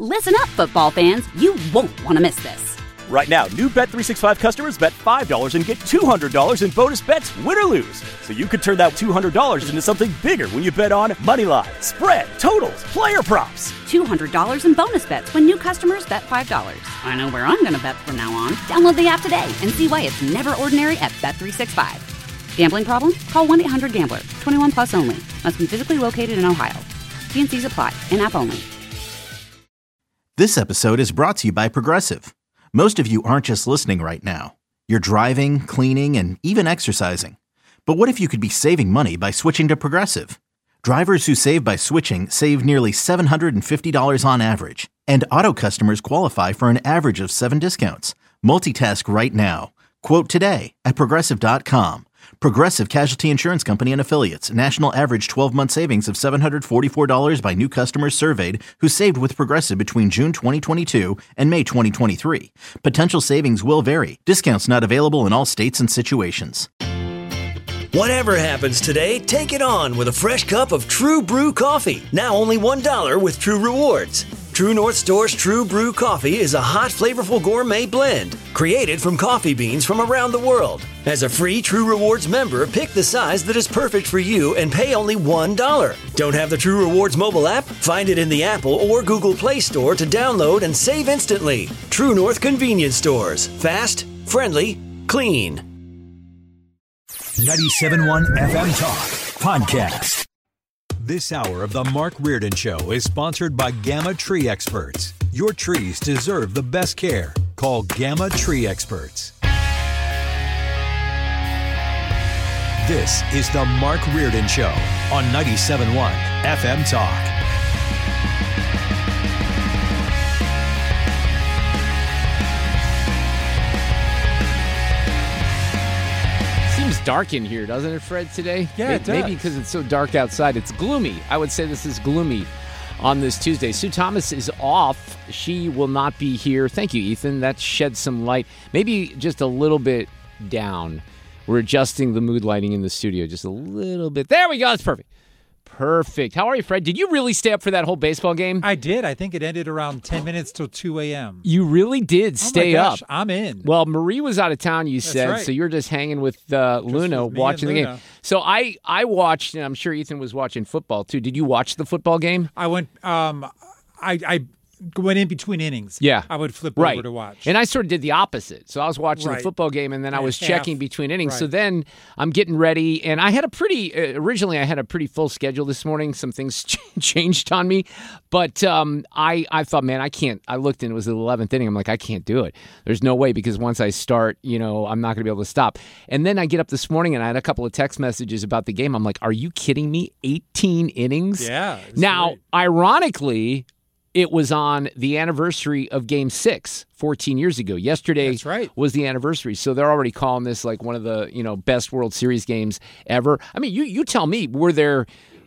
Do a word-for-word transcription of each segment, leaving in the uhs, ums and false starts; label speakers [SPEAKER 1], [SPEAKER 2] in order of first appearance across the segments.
[SPEAKER 1] Listen up, football fans. You won't want to miss this.
[SPEAKER 2] Right now, new Bet three sixty-five customers bet five dollars and get two hundred dollars in bonus bets, win or lose. So you could turn that two hundred dollars into something bigger when you bet on money line, spread, totals, player props.
[SPEAKER 1] two hundred dollars in bonus bets when new customers bet five dollars. I know where I'm going to bet from now on. Download the app today and see why it's never ordinary at Bet three sixty-five. Gambling problem? Call one eight hundred gambler. twenty-one plus only. Must be physically located in Ohio. T and C's apply. In-app only.
[SPEAKER 3] This episode is brought to you by Progressive. Most of you aren't just listening right now. You're driving, cleaning, and even exercising. But what if you could be saving money by switching to Progressive? Drivers who save by switching save nearly seven hundred fifty dollars on average. And auto customers qualify for an average of seven discounts. Multitask right now. Quote today at Progressive dot com. Progressive Casualty Insurance Company and Affiliates. National average twelve-month savings of seven hundred forty-four dollars by new customers surveyed who saved with Progressive between June twenty twenty-two and May twenty twenty-three. Potential savings will vary. Discounts not available in all states and situations.
[SPEAKER 4] Whatever happens today, take it on with a fresh cup of True Brew coffee. Now only one dollar with True Rewards. True North Store's True Brew coffee is a hot, flavorful gourmet blend created from coffee beans from around the world. As a free True Rewards member, pick the size that is perfect for you and pay only one dollar. Don't have the True Rewards mobile app? Find it in the Apple or Google Play Store to download and save instantly. True North Convenience Stores. Fast, friendly, clean.
[SPEAKER 5] ninety-seven point one F M Talk Podcast. This hour of the Mark Reardon Show is sponsored by Gamma Tree Experts. Your trees deserve the best care. Call Gamma Tree Experts. This is the Mark Reardon Show on ninety-seven point one F M Talk.
[SPEAKER 6] Dark in here, doesn't it, Fred, today?
[SPEAKER 7] Yeah, it does.
[SPEAKER 6] Maybe because it's so dark outside. It's gloomy. I would say this is gloomy on this Tuesday. Sue Thomas is off. She will not be here. Thank you, Ethan. That sheds some light. Maybe just a little bit down. We're adjusting the mood lighting in the studio just a little bit. There we go. That's perfect. Perfect. How are you, Fred? Did you really stay up for that whole baseball game?
[SPEAKER 7] I did. I think it ended around ten minutes till two a.m.
[SPEAKER 6] You really did stay
[SPEAKER 7] oh my gosh,
[SPEAKER 6] up.
[SPEAKER 7] I'm in.
[SPEAKER 6] Well, Marie was out of town, you
[SPEAKER 7] That's
[SPEAKER 6] said,
[SPEAKER 7] right.
[SPEAKER 6] so you're just hanging with uh,
[SPEAKER 7] Just
[SPEAKER 6] Luna
[SPEAKER 7] with me
[SPEAKER 6] watching
[SPEAKER 7] and
[SPEAKER 6] the
[SPEAKER 7] Luna.
[SPEAKER 6] game. So I, I watched, and I'm sure Ethan was watching football too. Did you watch the football game?
[SPEAKER 7] I went. Um, I I went in between innings.
[SPEAKER 6] Yeah.
[SPEAKER 7] I would flip
[SPEAKER 6] right.
[SPEAKER 7] over to watch.
[SPEAKER 6] And I sort of did the opposite. So I was watching
[SPEAKER 7] Right.
[SPEAKER 6] the football game, and then I
[SPEAKER 7] And
[SPEAKER 6] was
[SPEAKER 7] half.
[SPEAKER 6] checking between innings.
[SPEAKER 7] Right.
[SPEAKER 6] So then I'm getting ready, and I had a pretty, uh, originally I had a pretty full schedule this morning. Some things ch- changed on me. But um, I, I thought, man, I can't. I looked, and it was the eleventh inning. I'm like, I can't do it. There's no way, because once I start, you know, I'm not going to be able to stop. And then I get up this morning, and I had a couple of text messages about the game. I'm like, are you kidding me? eighteen innings?
[SPEAKER 7] Yeah. it's
[SPEAKER 6] Now,
[SPEAKER 7] great.
[SPEAKER 6] ironically, it was on the anniversary of Game Six, fourteen years ago. Yesterday
[SPEAKER 7] That's right.
[SPEAKER 6] was the anniversary, so they're already calling this like one of the you know best World Series games ever. I mean, you you tell me, were there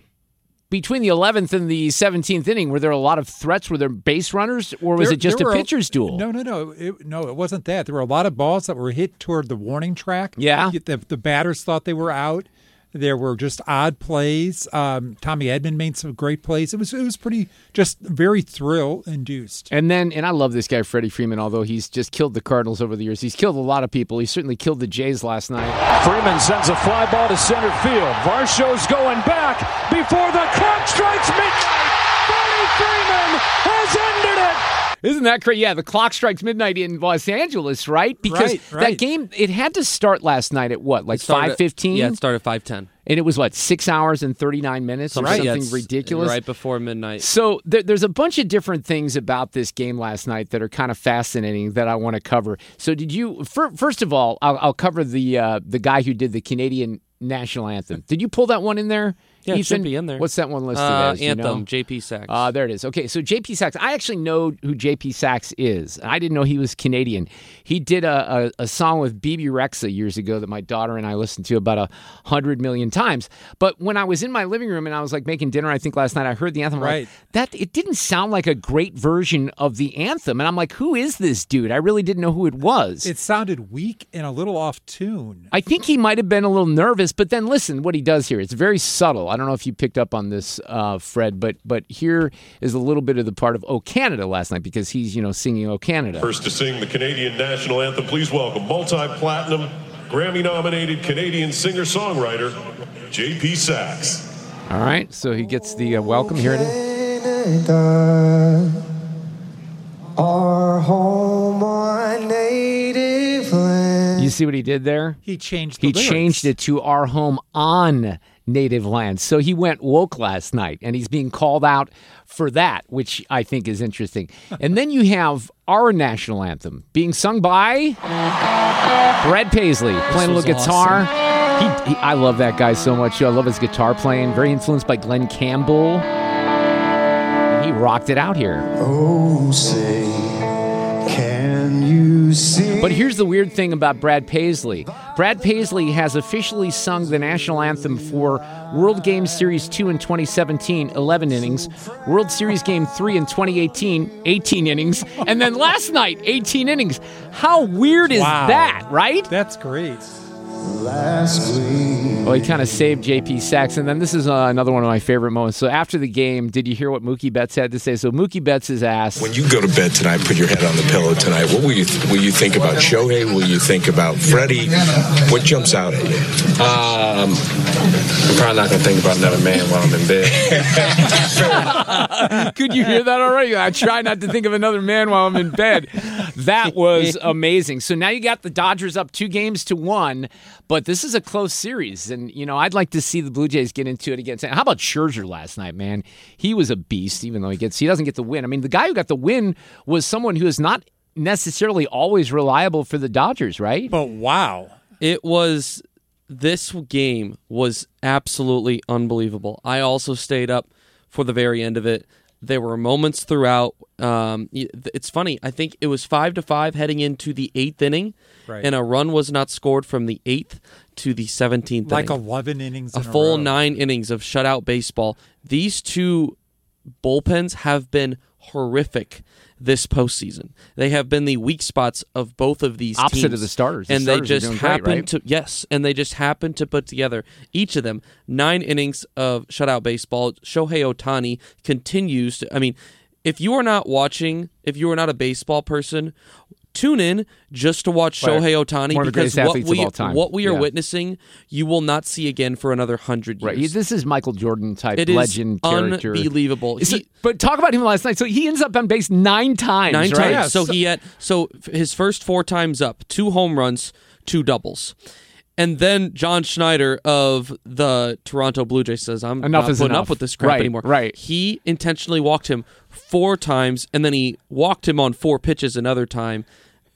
[SPEAKER 6] between the eleventh and the seventeenth inning? Were there a lot of threats? Were there base runners, or was
[SPEAKER 7] There-
[SPEAKER 6] it just
[SPEAKER 7] there
[SPEAKER 6] a
[SPEAKER 7] were
[SPEAKER 6] pitcher's duel?
[SPEAKER 7] No, no, no. It, no, it wasn't that. There were a lot of balls that were hit toward the warning track.
[SPEAKER 6] Yeah.
[SPEAKER 7] The, the batters thought they were out. There were just odd plays. Um, Tommy Edman made some great plays. It was it was pretty just very thrill induced.
[SPEAKER 6] And then, and I love this guy, Freddie Freeman, although he's just killed the Cardinals over the years. He's killed a lot of people. He certainly killed the Jays last night.
[SPEAKER 8] Freeman sends a fly ball to center field. Varsho's going back before the clock strikes midnight. Freddie Freeman has ended it.
[SPEAKER 6] Isn't that crazy? Yeah, the clock strikes midnight in Los Angeles, right? Because
[SPEAKER 7] Right,
[SPEAKER 6] that
[SPEAKER 7] right.
[SPEAKER 6] game, it had to start last night at what, like five fifteen?
[SPEAKER 9] Yeah, it started at five ten.
[SPEAKER 6] And it was, what, six hours and thirty-nine minutes or
[SPEAKER 9] Something, yeah,
[SPEAKER 6] something
[SPEAKER 9] it's
[SPEAKER 6] ridiculous?
[SPEAKER 9] Right before midnight.
[SPEAKER 6] So there, there's a bunch of different things about this game last night that are kind of fascinating that I want to cover. So did you, fir- first of all, I'll, I'll cover the uh, the guy who did the Canadian national anthem. Did you pull that one in there?
[SPEAKER 9] Yeah, it
[SPEAKER 6] Ethan?
[SPEAKER 9] should be in there.
[SPEAKER 6] What's that one listed
[SPEAKER 9] Uh,
[SPEAKER 6] as? Do you know?
[SPEAKER 9] Anthem, J P Sachs.
[SPEAKER 6] Uh, there it is. Okay, so J P Sachs, I actually know who J P Sachs is. I didn't know he was Canadian. He did a, a, a song with B B Rexa years ago that my daughter and I listened to about a hundred million times. But when I was in my living room and I was like making dinner, I think last night, I heard the anthem. I'm
[SPEAKER 7] Right.
[SPEAKER 6] like, that it didn't sound like a great version of the anthem. And I'm like, who is this dude? I really didn't know who it was.
[SPEAKER 7] It sounded weak and a little off tune.
[SPEAKER 6] I think he might have been a little nervous, but then listen what he does here. It's very subtle. I don't know if you picked up on this, uh, Fred, but but here is a little bit of the part of "O Canada" last night because he's you know singing "O Canada."
[SPEAKER 10] First to sing the Canadian national anthem, please welcome multi-platinum, Grammy-nominated Canadian singer-songwriter J P Saxe.
[SPEAKER 6] All right, so he gets the uh, welcome. Here it is.
[SPEAKER 11] Our home, our native land.
[SPEAKER 6] You see what he did there?
[SPEAKER 7] He changed the
[SPEAKER 6] He
[SPEAKER 7] lyrics.
[SPEAKER 6] changed it to "Our home on native land." So he went woke last night, and he's being called out for that, which I think is interesting. And then you have our national anthem being sung by Brad Paisley, playing a little guitar. He, he, I love that guy so much. I love his guitar playing. Very influenced by Glenn Campbell. He rocked it out here.
[SPEAKER 11] Oh, say, can you see?
[SPEAKER 6] But here's the weird thing about Brad Paisley. Brad Paisley has officially sung the national anthem for World Game Series two in twenty seventeen, eleven innings, World Series Game three in twenty eighteen, eighteen innings, and then last night, eighteen innings. How weird is
[SPEAKER 7] Wow.
[SPEAKER 6] that, right?
[SPEAKER 7] That's great.
[SPEAKER 6] Well, he kind of saved J P Saxe, and then this is uh, another one of my favorite moments. So after the game, did you hear what Mookie Betts had to say? So Mookie Betts is asked,
[SPEAKER 12] when you go to bed tonight, put your head on the pillow tonight, what will you th- will you think about Shohei? Will you think about Freddie? What jumps out at you?
[SPEAKER 9] Um, I'm probably not going to think about another man while I'm in bed.
[SPEAKER 6] could you hear that already? I try not to think of another man while I'm in bed. That was amazing. So now you got the Dodgers up two games to one, but this is a close series. And, you know, I'd like to see the Blue Jays get into it again. How about Scherzer last night, man? He was a beast, even though he gets he doesn't get the win. I mean, the guy who got the win was someone who is not necessarily always reliable for the Dodgers, right?
[SPEAKER 7] But wow.
[SPEAKER 9] It was, this game was absolutely unbelievable. I also stayed up for the very end of it. There were moments throughout. Um, it's funny. I think it was five to five heading into the eighth inning,
[SPEAKER 7] Right.
[SPEAKER 9] and a run was not scored from the eighth to the seventeenth.
[SPEAKER 7] Like
[SPEAKER 9] inning.
[SPEAKER 7] eleven innings
[SPEAKER 9] a
[SPEAKER 7] in a
[SPEAKER 9] full
[SPEAKER 7] row.
[SPEAKER 9] nine innings of shutout baseball. These two bullpens have been horrific this postseason. They have been the weak spots of both of these
[SPEAKER 6] Opposite
[SPEAKER 9] teams.
[SPEAKER 6] of the starters. The
[SPEAKER 9] and
[SPEAKER 6] starters
[SPEAKER 9] they
[SPEAKER 6] are
[SPEAKER 9] just
[SPEAKER 6] doing great,
[SPEAKER 9] happen
[SPEAKER 6] right?
[SPEAKER 9] to yes, and they just happen to put together each of them nine innings of shutout baseball. Shohei Ohtani continues to. I mean, if you are not watching, if you are not a baseball person, tune in just to watch
[SPEAKER 6] Right.
[SPEAKER 9] Shohei Ohtani
[SPEAKER 6] One of the
[SPEAKER 9] because
[SPEAKER 6] greatest
[SPEAKER 9] what
[SPEAKER 6] athletes
[SPEAKER 9] we
[SPEAKER 6] of all time.
[SPEAKER 9] what we are
[SPEAKER 6] Yeah.
[SPEAKER 9] witnessing, you will not see again for another hundred years.
[SPEAKER 6] Right. This is Michael Jordan type
[SPEAKER 9] It is
[SPEAKER 6] legend character.
[SPEAKER 9] unbelievable.
[SPEAKER 6] Is
[SPEAKER 9] He-
[SPEAKER 6] it- but talk about him last night. So he ends up on base nine times,
[SPEAKER 9] Nine
[SPEAKER 6] right?
[SPEAKER 9] times. So he had so f- his first four times up, two home runs, two doubles. And then John Schneider of the Toronto Blue Jays says, I'm
[SPEAKER 6] Enough
[SPEAKER 9] not
[SPEAKER 6] is
[SPEAKER 9] putting
[SPEAKER 6] enough.
[SPEAKER 9] up with this crap
[SPEAKER 6] Right,
[SPEAKER 9] anymore.
[SPEAKER 6] right.
[SPEAKER 9] He intentionally walked him four times, and then he walked him on four pitches another time.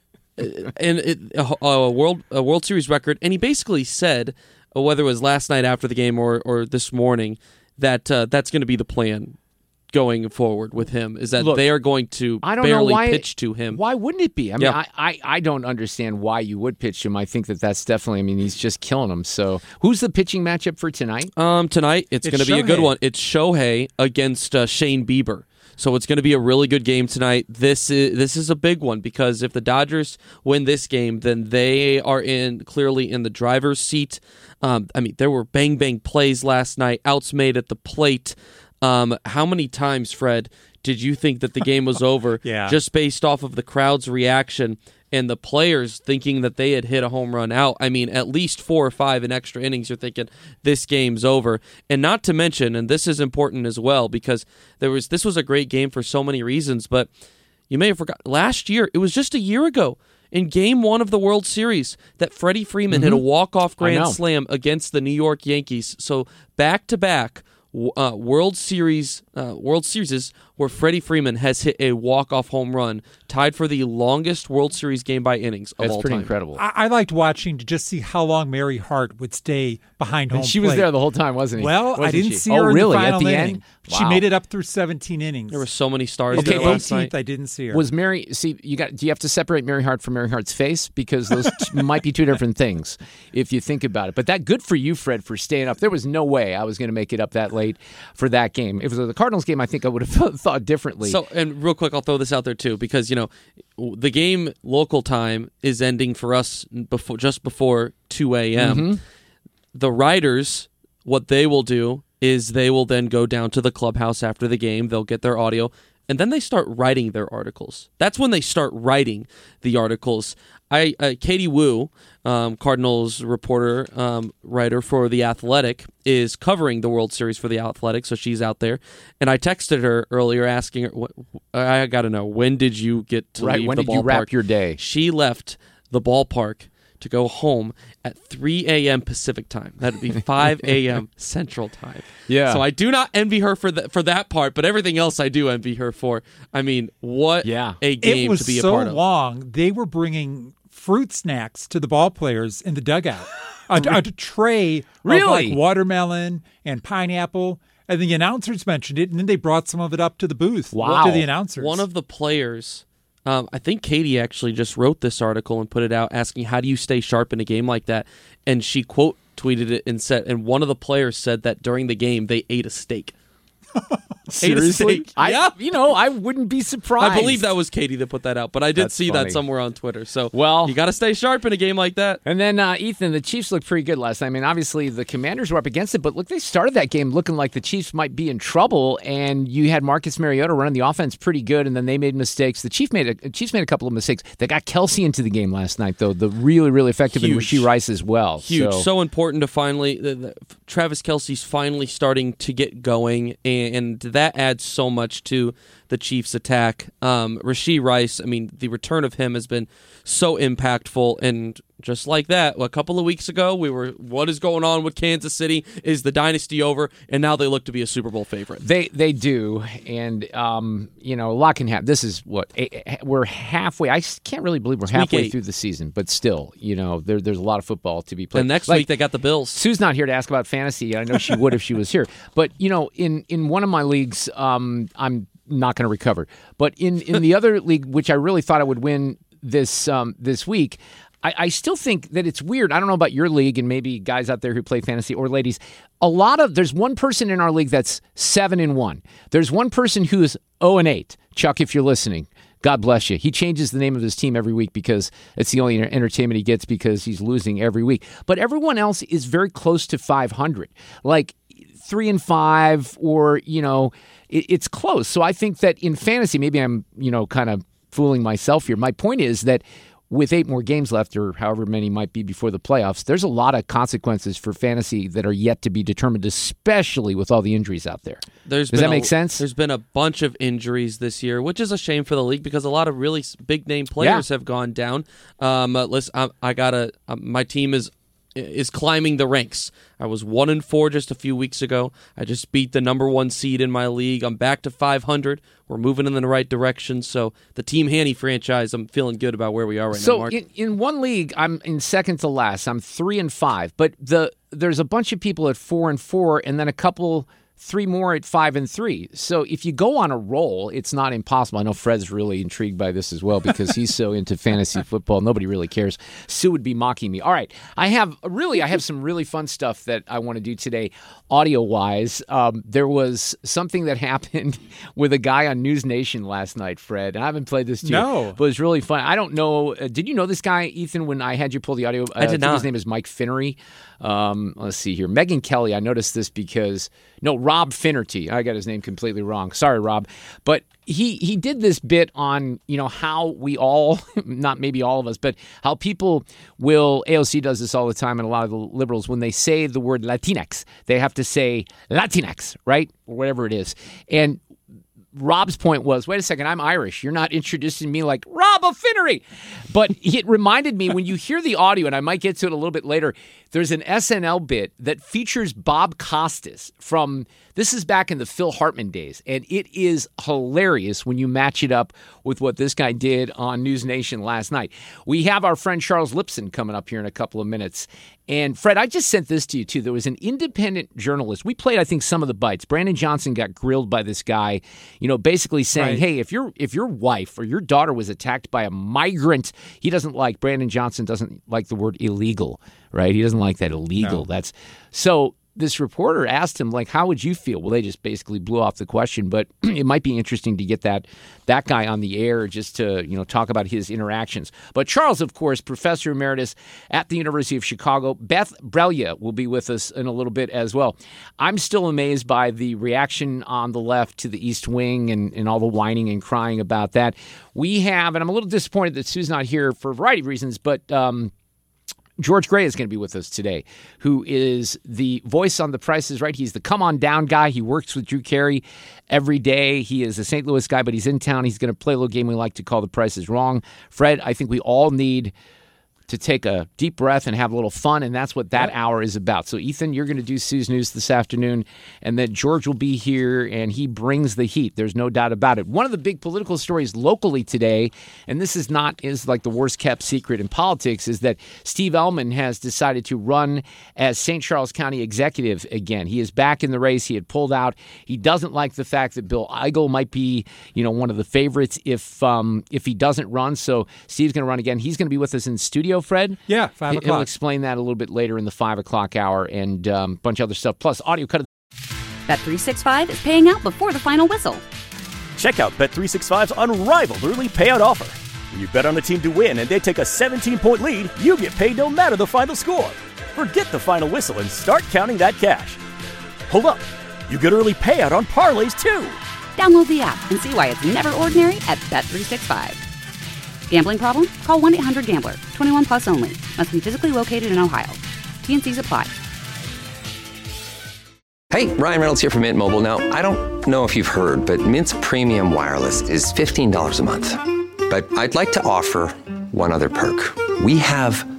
[SPEAKER 9] Uh, and it, a, a world a World Series record. And he basically said, uh, whether it was last night after the game or, or this morning, that uh, that's going to be the plan going forward with him, is that
[SPEAKER 6] Look,
[SPEAKER 9] they are going to
[SPEAKER 6] I don't
[SPEAKER 9] barely
[SPEAKER 6] know why
[SPEAKER 9] pitch to him.
[SPEAKER 6] Why wouldn't it be? I mean,
[SPEAKER 9] Yeah.
[SPEAKER 6] I, I, I don't understand why you would pitch him. I think that that's definitely, I mean, he's just killing him. So who's the pitching matchup for tonight?
[SPEAKER 9] Um, tonight it's,
[SPEAKER 7] It's
[SPEAKER 9] going to be a good
[SPEAKER 7] Shohei.
[SPEAKER 9] one. It's Shohei against uh, Shane Bieber. So it's going to be a really good game tonight. This is this is a big one because if the Dodgers win this game, then they are in clearly in the driver's seat. Um, I mean, there were bang bang plays last night, outs made at the plate. Um, how many times, Fred, did you think that the game was over
[SPEAKER 7] Yeah.
[SPEAKER 9] just based off of the crowd's reaction and the players thinking that they had hit a home run out? I mean, at least four or five in extra innings, you're thinking this game's over. And not to mention, and this is important as well, because there was this was a great game for so many reasons, but you may have forgotten, last year, it was just a year ago, in game one of the World Series, that Freddie Freeman hit a walk-off
[SPEAKER 6] I know.
[SPEAKER 9] grand slam against the New York Yankees. So back-to-back uh, World Series uh, World Series where Freddie Freeman has hit a walk-off home run, tied for the longest World Series game by innings of
[SPEAKER 6] That's
[SPEAKER 9] all
[SPEAKER 6] pretty
[SPEAKER 9] time.
[SPEAKER 6] incredible.
[SPEAKER 7] I, I liked watching to just see how long Mary Hart would stay behind home
[SPEAKER 6] And she was
[SPEAKER 7] plate.
[SPEAKER 6] there the whole time, wasn't he?
[SPEAKER 7] Well, I
[SPEAKER 6] Wasn't
[SPEAKER 7] didn't
[SPEAKER 6] she?
[SPEAKER 7] see
[SPEAKER 6] oh,
[SPEAKER 7] her
[SPEAKER 6] really?
[SPEAKER 7] in the final
[SPEAKER 6] At the
[SPEAKER 7] inning.
[SPEAKER 6] end?
[SPEAKER 7] She
[SPEAKER 6] Wow.
[SPEAKER 7] made it up through seventeen innings.
[SPEAKER 9] There were so many stars
[SPEAKER 6] Okay,
[SPEAKER 9] there
[SPEAKER 6] but
[SPEAKER 9] last night.
[SPEAKER 7] eighteenth, I didn't see her.
[SPEAKER 6] Was Mary? See, you got. Do you have to separate Mary Hart from Mary Hart's face because those t- might be two different things if you think about it. But that good for you, Fred, for staying up. There was no way I was going to make it up that late for that game. If it was the Cardinals game, I think I would have thought differently.
[SPEAKER 9] So, and real quick, I'll throw this out there too, because you know, the game local time is ending for us before just before two a.m.
[SPEAKER 6] Mm-hmm.
[SPEAKER 9] The Riders, what they will do is they will then go down to the clubhouse after the game. They'll get their audio, and then they start writing their articles. That's when they start writing the articles. I uh, Katie Wu, um, Cardinals reporter, um, writer for The Athletic, is covering the World Series for The Athletic, so she's out there. And I texted her earlier asking her, what, I got to know, when did you get to
[SPEAKER 6] right,
[SPEAKER 9] leave
[SPEAKER 6] when
[SPEAKER 9] the
[SPEAKER 6] did
[SPEAKER 9] ballpark?
[SPEAKER 6] you wrap your day?
[SPEAKER 9] She left the ballpark to go home at three a.m. Pacific time. That would be five a.m. Central time.
[SPEAKER 6] Yeah.
[SPEAKER 9] So I do not envy her for that for that part, but everything else I do envy her for. I mean, what
[SPEAKER 6] yeah.
[SPEAKER 9] a game
[SPEAKER 7] it was
[SPEAKER 9] to be a
[SPEAKER 7] so
[SPEAKER 9] part of.
[SPEAKER 7] long. They were bringing fruit snacks to the ball players in the dugout. a, a tray
[SPEAKER 6] really?
[SPEAKER 7] of like watermelon and pineapple. And the announcers mentioned it, and then they brought some of it up to the booth.
[SPEAKER 6] Wow.
[SPEAKER 7] To the announcers.
[SPEAKER 9] One of the players, um, I think Katie actually just wrote this article and put it out asking, how do you stay sharp in a game like that? And she quote tweeted it and said, and one of the players said that during the game they ate a steak.
[SPEAKER 6] Seriously? I,
[SPEAKER 9] yeah.
[SPEAKER 6] You know, I wouldn't be surprised.
[SPEAKER 9] I believe that was Katie that put that out, but I did
[SPEAKER 6] That's
[SPEAKER 9] see
[SPEAKER 6] funny.
[SPEAKER 9] that somewhere on Twitter. So
[SPEAKER 6] well,
[SPEAKER 9] you got to stay sharp in a game like that.
[SPEAKER 6] And then, uh, Ethan, the Chiefs looked pretty good last night. I mean, obviously the Commanders were up against it, but look, they started that game looking like the Chiefs might be in trouble, and you had Marcus Mariota running the offense pretty good, and then they made mistakes. The Chiefs made a, Chiefs made a couple of mistakes. They got Kelsey into the game last night, though, the really, really effective,
[SPEAKER 9] Huge.
[SPEAKER 6] and Rashee Rice as well.
[SPEAKER 9] Huge.
[SPEAKER 6] So,
[SPEAKER 9] so important to finally, the, the, Travis Kelce's finally starting to get going, and, and that adds so much to the Chiefs' attack. Um, Rashee Rice, I mean, the return of him has been so impactful, and just like that, a couple of weeks ago, we were, what is going on with Kansas City? Is the dynasty over? And now they look to be a Super Bowl favorite.
[SPEAKER 6] They they do, and um, you know, a lot can happen. This is what we're halfway. I can't really believe we're
[SPEAKER 9] It's
[SPEAKER 6] halfway
[SPEAKER 9] week
[SPEAKER 6] through the season, but still, you know, there, there's a lot of football to be played.
[SPEAKER 9] And next
[SPEAKER 6] Like,
[SPEAKER 9] week they got the Bills.
[SPEAKER 6] Sue's not here to ask about fantasy. I know she would if she was here, but you know, in in one of my leagues, um, I'm not going to recover. But in in the other league, which I really thought I would win this um, this week. I, I still think that it's weird. I don't know about your league and maybe guys out there who play fantasy or ladies. A lot of there's one person in our league that's seven and one. There's one person who is zero and eight. Chuck, if you're listening, God bless you. He changes the name of his team every week because it's the only entertainment he gets because he's losing every week. But everyone else is very close to five hundred, like three and five, or you know, it, it's close. So I think that in fantasy, maybe I'm you know kind of fooling myself here. My point is that with eight more games left, or however many might be before the playoffs, there's a lot of consequences for fantasy that are yet to be determined, especially with all the injuries out there.
[SPEAKER 9] There's
[SPEAKER 6] Does
[SPEAKER 9] been
[SPEAKER 6] that make
[SPEAKER 9] a,
[SPEAKER 6] sense?
[SPEAKER 9] There's been a bunch of injuries this year, which is a shame for the league because a lot of really big-name players
[SPEAKER 6] Yeah.
[SPEAKER 9] have gone down. Um, uh, listen, I, I gotta. Um, my team is is climbing the ranks. I was one and four just a few weeks ago. I just beat the number one seed in my league. I'm back to five hundred. We're moving in the right direction. So the Team Haney franchise, I'm feeling good about where we are right
[SPEAKER 6] so
[SPEAKER 9] now, Mark.
[SPEAKER 6] in, in one league, I'm in second to last. I'm three and five, but the there's a bunch of people at four and four, and then a couple. Three more at five and three. So if you go on a roll, it's not impossible. I know Fred's really intrigued by this as well because he's so into fantasy football. Nobody really cares. Sue would be mocking me. All right. I have really, I have some really fun stuff that I want to do today, audio-wise. Um, there was something that happened with a guy on News Nation last night, Fred. And I haven't played this to
[SPEAKER 7] No.
[SPEAKER 6] you, but it was really fun. I don't know. Uh, did you know this guy, Ethan, when I had you pull the audio? Uh,
[SPEAKER 9] I did
[SPEAKER 6] think
[SPEAKER 9] not.
[SPEAKER 6] His name is Mike Finnery. Um, let's see here. Megyn Kelly, I noticed this because, no, Rob Finnerty. I got his name completely wrong. Sorry, Rob. But he he did this bit on, you know, how we all, not maybe all of us, but how people will, A O C does this all the time, and a lot of the liberals, when they say the word Latinx, they have to say Latinx, right? Or whatever it is. And Rob's point was, wait a second, I'm Irish. You're not introducing me like Rob O'Finnery. But it reminded me, when you hear the audio, and I might get to it a little bit later, there's an S N L bit that features Bob Costas from, this is back in the Phil Hartman days, and it is hilarious when you match it up with what this guy did on News Nation last night. We have our friend Charles Lipson coming up here in a couple of minutes. And Fred, I just sent this to you too. There was an independent journalist. We played, I think, some of the bites. Brandon Johnson got grilled by this guy, you know, basically saying,
[SPEAKER 7] Right.
[SPEAKER 6] hey, if your if your wife or your daughter was attacked by a migrant, he doesn't like, Brandon Johnson doesn't like the word illegal, right? He doesn't like that illegal.
[SPEAKER 7] No.
[SPEAKER 6] That's so this reporter asked him, like, how would you feel? Well, they just basically blew off the question, but it might be interesting to get that that guy on the air just to, you know, talk about his interactions. But Charles, of course, professor emeritus at the University of Chicago. Beth Brelia will be with us in a little bit as well. I'm still amazed by the reaction on the left to the East Wing and, and all the whining and crying about that. We have, and I'm a little disappointed that Sue's not here for a variety of reasons, but um, George Gray is going to be with us today, who is the voice on The Price is Right. He's the come on down guy. He works with Drew Carey every day. He is a Saint Louis guy, but he's in town. He's going to play a little game we like to call The Price is Wrong. Fred, I think we all need to take a deep breath and have a little fun, and that's what that hour is about. So, Ethan, you're going to do Sue's News this afternoon, and then George will be here, and he brings the heat. There's no doubt about it. One of the big political stories locally today, and this is not is like the worst-kept secret in politics, is that Steve Ellman has decided to run as Saint Charles County executive again. He is back in the race. He had pulled out. He doesn't like the fact that Bill Eigel might be, you know, one of the favorites if um, if he doesn't run. So Steve's going to run again. He's going to be with us in studio, Fred?
[SPEAKER 7] Yeah, five
[SPEAKER 6] He'll
[SPEAKER 7] o'clock.
[SPEAKER 6] explain that a little bit later in the five o'clock hour and um, a bunch of other stuff. Plus, audio cut.
[SPEAKER 1] Bet three sixty-five is paying out before the final whistle.
[SPEAKER 2] Check out Bet three sixty-five's unrivaled early payout offer. When you bet on a team to win and they take a seventeen-point lead, you get paid no matter the final score. Forget the final whistle and start counting that cash. Hold up. You get early payout on parlays, too.
[SPEAKER 1] Download the app and see why it's never ordinary at Bet three sixty-five. Gambling problem? Call one eight hundred gambler. twenty-one plus only. Must be physically located in Ohio. T N Cs apply.
[SPEAKER 13] Hey, Ryan Reynolds here from Mint Mobile. Now, I don't know if you've heard, but Mint's premium wireless is fifteen dollars a month. But I'd like to offer one other perk. We have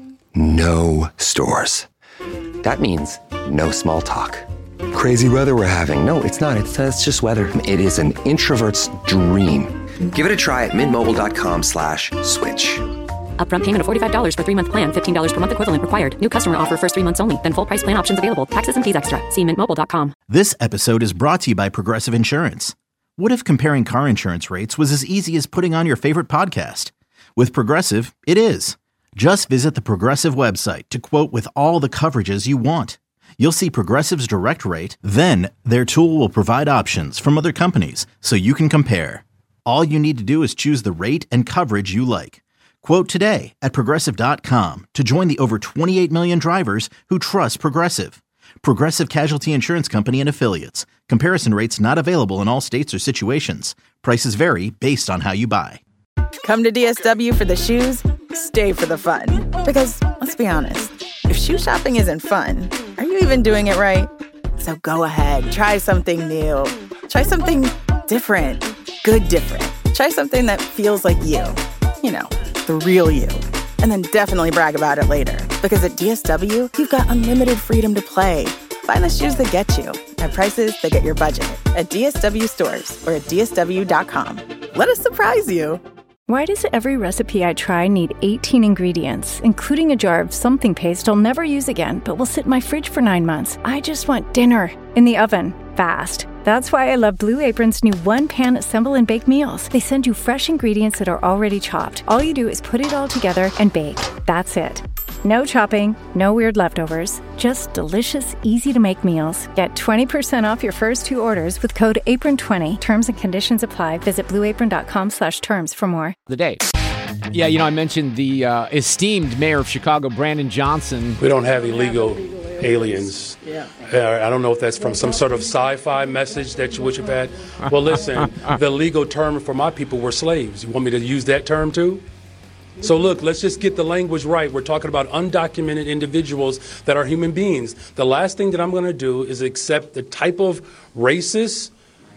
[SPEAKER 13] no stores. That means no small talk. Crazy weather we're having. No, it's not. It's, uh, it's just weather. It is an introvert's dream. Give it a try at mintmobile.com slash switch.
[SPEAKER 14] Upfront payment of forty-five dollars for three-month plan, fifteen dollars per month equivalent required. New customer offer first three months only. Then full price plan options available. Taxes and fees extra. See mint mobile dot com.
[SPEAKER 3] This episode is brought to you by Progressive Insurance. What if comparing car insurance rates was as easy as putting on your favorite podcast? With Progressive, it is. Just visit the Progressive website to quote with all the coverages you want. You'll see Progressive's direct rate, then their tool will provide options from other companies so you can compare. All you need to do is choose the rate and coverage you like. Quote today at Progressive dot com to join the over twenty-eight million drivers who trust Progressive. Progressive Casualty Insurance Company and Affiliates. Comparison rates not available in all states or situations. Prices vary based on how you buy.
[SPEAKER 15] Come to D S W for the shoes, stay for the fun. Because, let's be honest, if shoe shopping isn't fun, are you even doing it right? So go ahead, try something new. Try something different. Good different. Try something that feels like you. You know, the real you. And then definitely brag about it later. Because at D S W, you've got unlimited freedom to play. Find the shoes that get you at prices that get your budget at D S W stores or at D S W dot com. Let us surprise you.
[SPEAKER 16] Why does every recipe I try need eighteen ingredients, including a jar of something paste I'll never use again, but will sit in my fridge for nine months? I just want dinner in the oven, fast. That's why I love Blue Apron's new one-pan assemble and bake meals. They send you fresh ingredients that are already chopped. All you do is put it all together and bake. That's it. No chopping, no weird leftovers, just delicious, easy-to-make meals. Get twenty percent off your first two orders with code apron twenty. Terms and conditions apply. Visit blueapron.com slash terms for more.
[SPEAKER 6] The day. Yeah, you know, I mentioned the uh, esteemed mayor of Chicago, Brandon Johnson.
[SPEAKER 17] We don't have illegal aliens.
[SPEAKER 15] Yeah.
[SPEAKER 17] Uh, I don't know if that's from some sort of sci-fi message that you wish you've had. Well, listen, the legal term for my people were slaves. You want me to use that term too? So look, let's just get the language right. We're talking about undocumented individuals that are human beings. The last thing that I'm going to do is accept the type of racist,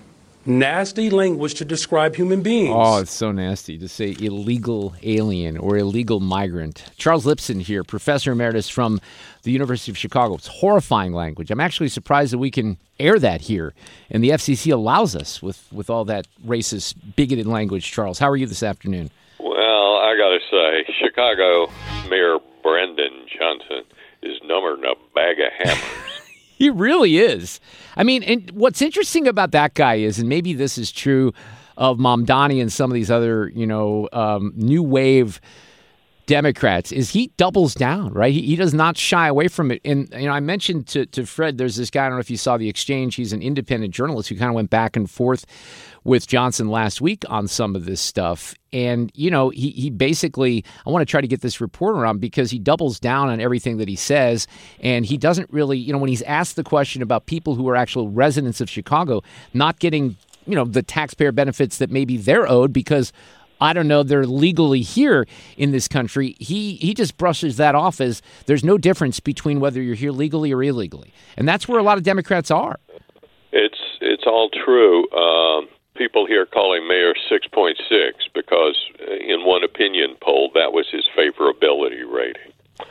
[SPEAKER 17] nasty language to describe human beings.
[SPEAKER 6] Oh, it's so nasty to say illegal alien or illegal migrant. Charles Lipson here, professor emeritus from the University of Chicago. It's horrifying language. I'm actually surprised that we can air that here, and the F C C allows us with, with all that racist, bigoted language. Charles, how are you this afternoon?
[SPEAKER 18] Well, I got to say, Chicago Mayor Brandon Johnson is numbered in a bag of hammers.
[SPEAKER 6] He really is. I mean, and what's interesting about that guy is, and maybe this is true of Mamdani and some of these other, you know, um, new wave Democrats is he doubles down, right? He, he does not shy away from it. And, you know, I mentioned to, to Fred, there's this guy, I don't know if you saw The Exchange. He's an independent journalist who kind of went back and forth with Johnson last week on some of this stuff. And, you know, he, he basically, I want to try to get this reporter on because he doubles down on everything that he says. And he doesn't really, you know, when he's asked the question about people who are actual residents of Chicago not getting, you know, the taxpayer benefits that maybe they're owed because, I don't know, they're legally here in this country, he, he just brushes that off as there's no difference between whether you're here legally or illegally. And that's where a lot of Democrats are.
[SPEAKER 18] It's, it's all true. Um, People here call him Mayor six point six because in one opinion poll, that was his favorability rating,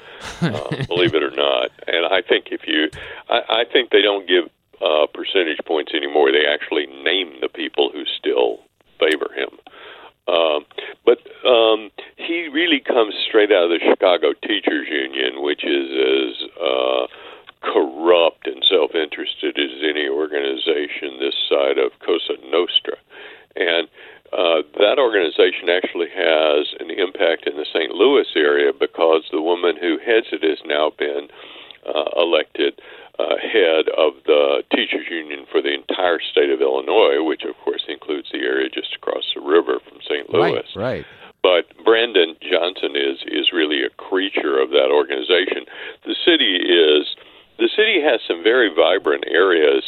[SPEAKER 18] uh, believe it or not. And I think if you, I, I think they don't give uh, percentage points anymore. They actually name the people who still favor him. Um, but um, he really comes straight out of the Chicago Teachers Union, which is as uh, corrupt and self-interested as any organization this side of Cosa Nostra. And uh, that organization actually has an impact in the Saint Louis area because the woman who heads it has now been uh, elected uh, head of the teachers union for the entire state of Illinois, which of course includes the area just across the river from Saint Louis.
[SPEAKER 6] Right, right.
[SPEAKER 18] But Brandon Johnson is, is really a creature of that organization. The city is... The city has some very vibrant areas.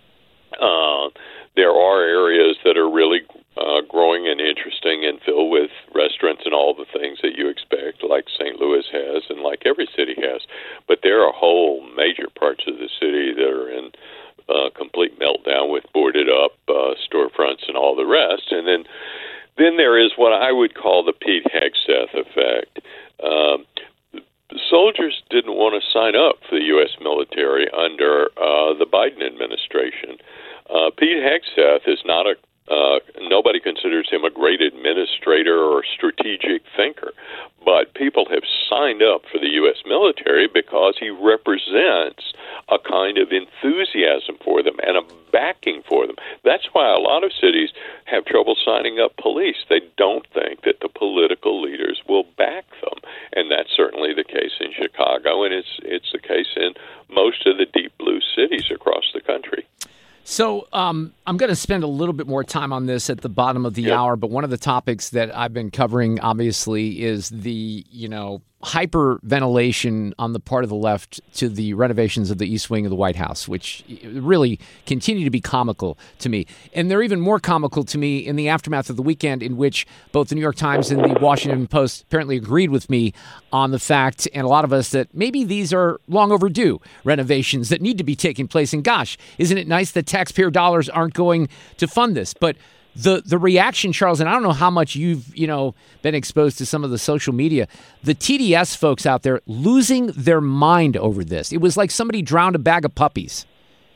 [SPEAKER 18] Uh, there are areas that are really uh, growing and interesting and filled with restaurants and all the things that you expect, like Saint Louis has and like every city has. But there are whole major parts of the city that are in uh, complete meltdown with boarded up uh, storefronts and all the rest. And then, then there is what I would call the Pete Hegseth effect. Um, Soldiers didn't want to sign up for the U S military under uh, the Biden administration. Uh, Pete Hegseth is not a uh, nobody considers him a great administrator or strategic thinker, but people have signed up for the U S military because he represents a kind of enthusiasm for them and a backing for them. That's why a lot of cities have trouble signing up police. They don't think that the political leaders will back them, and that's certainly the case in Chicago, and it's it's the case in most of the deep blue cities across the country.
[SPEAKER 6] So um, I'm going to spend a little bit more time on this at the bottom of the yep. hour, but one of the topics that I've been covering, obviously, is the, you know, hyperventilation on the part of the left to the renovations of the East Wing of the White House, which really continue to be comical to me. And they're even more comical to me in the aftermath of the weekend in which both the New York Times and the Washington Post apparently agreed with me on the fact, and a lot of us, that maybe these are long overdue renovations that need to be taking place. And gosh, isn't it nice that taxpayer dollars aren't going to fund this? But The the reaction, Charles, and I don't know how much you've, you know, been exposed to some of the social media, the T D S folks out there losing their mind over this. It was like somebody drowned a bag of puppies.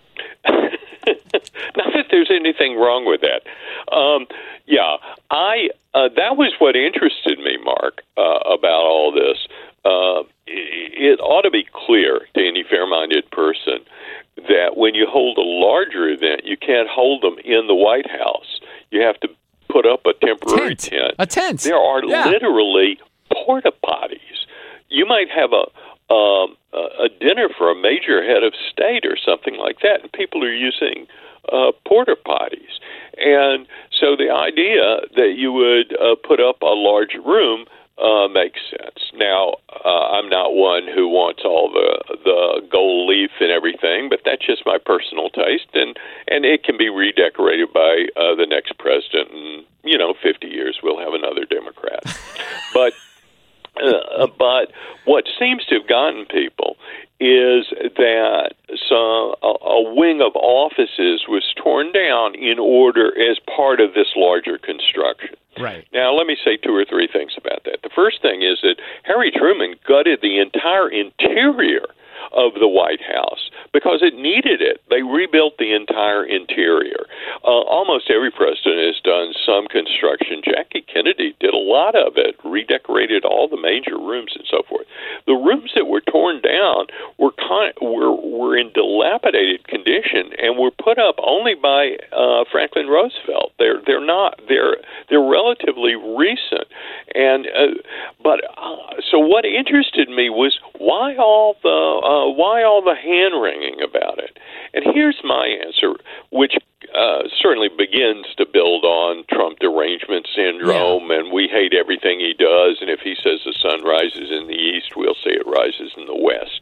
[SPEAKER 18] Not that there's anything wrong with that. Um, yeah, I uh, that was what interested me, Mark, uh, about all this. Uh, it, it ought to be clear to any fair-minded person that when you hold a larger event, you can't hold them in the White House. You have to put up a temporary
[SPEAKER 6] tent.
[SPEAKER 18] tent.
[SPEAKER 6] A tent.
[SPEAKER 18] There are
[SPEAKER 6] yeah.
[SPEAKER 18] literally porta potties. You might have a um, a dinner for a major head of state or something like that, and people are using uh, porta potties. And so the idea that you would uh, put up a large room Uh, makes sense. Now, uh, I'm not one who wants all the the gold leaf and everything, but that's just my personal taste, and, and it can be redecorated by uh, the next president. And, you know, fifty years we'll have another Democrat. but uh, but what seems to have gotten people is that some, a, a wing of offices was torn down in order as part of this larger construction.
[SPEAKER 6] Right.
[SPEAKER 18] Now, let me say two or three things about that. The first thing is that Harry Truman gutted the entire interior of the White House because it needed it. They rebuilt the entire interior. Uh, almost every president has done some construction. Jackie Kennedy did a lot of it, redecorated all the major rooms and so forth. The rooms that were torn down were kind, were were in dilapidated condition and were put up only by uh, Franklin Roosevelt. They're they're not they're they're relatively recent, and uh, but uh, so what interested me was why all the uh, why all the hand wringing about it. And here's my answer, which uh, certainly begins to build on Trump derangement syndrome, yeah. and we hate everything he does, and if he says the sun rises in the east, we'll say it rises in the west.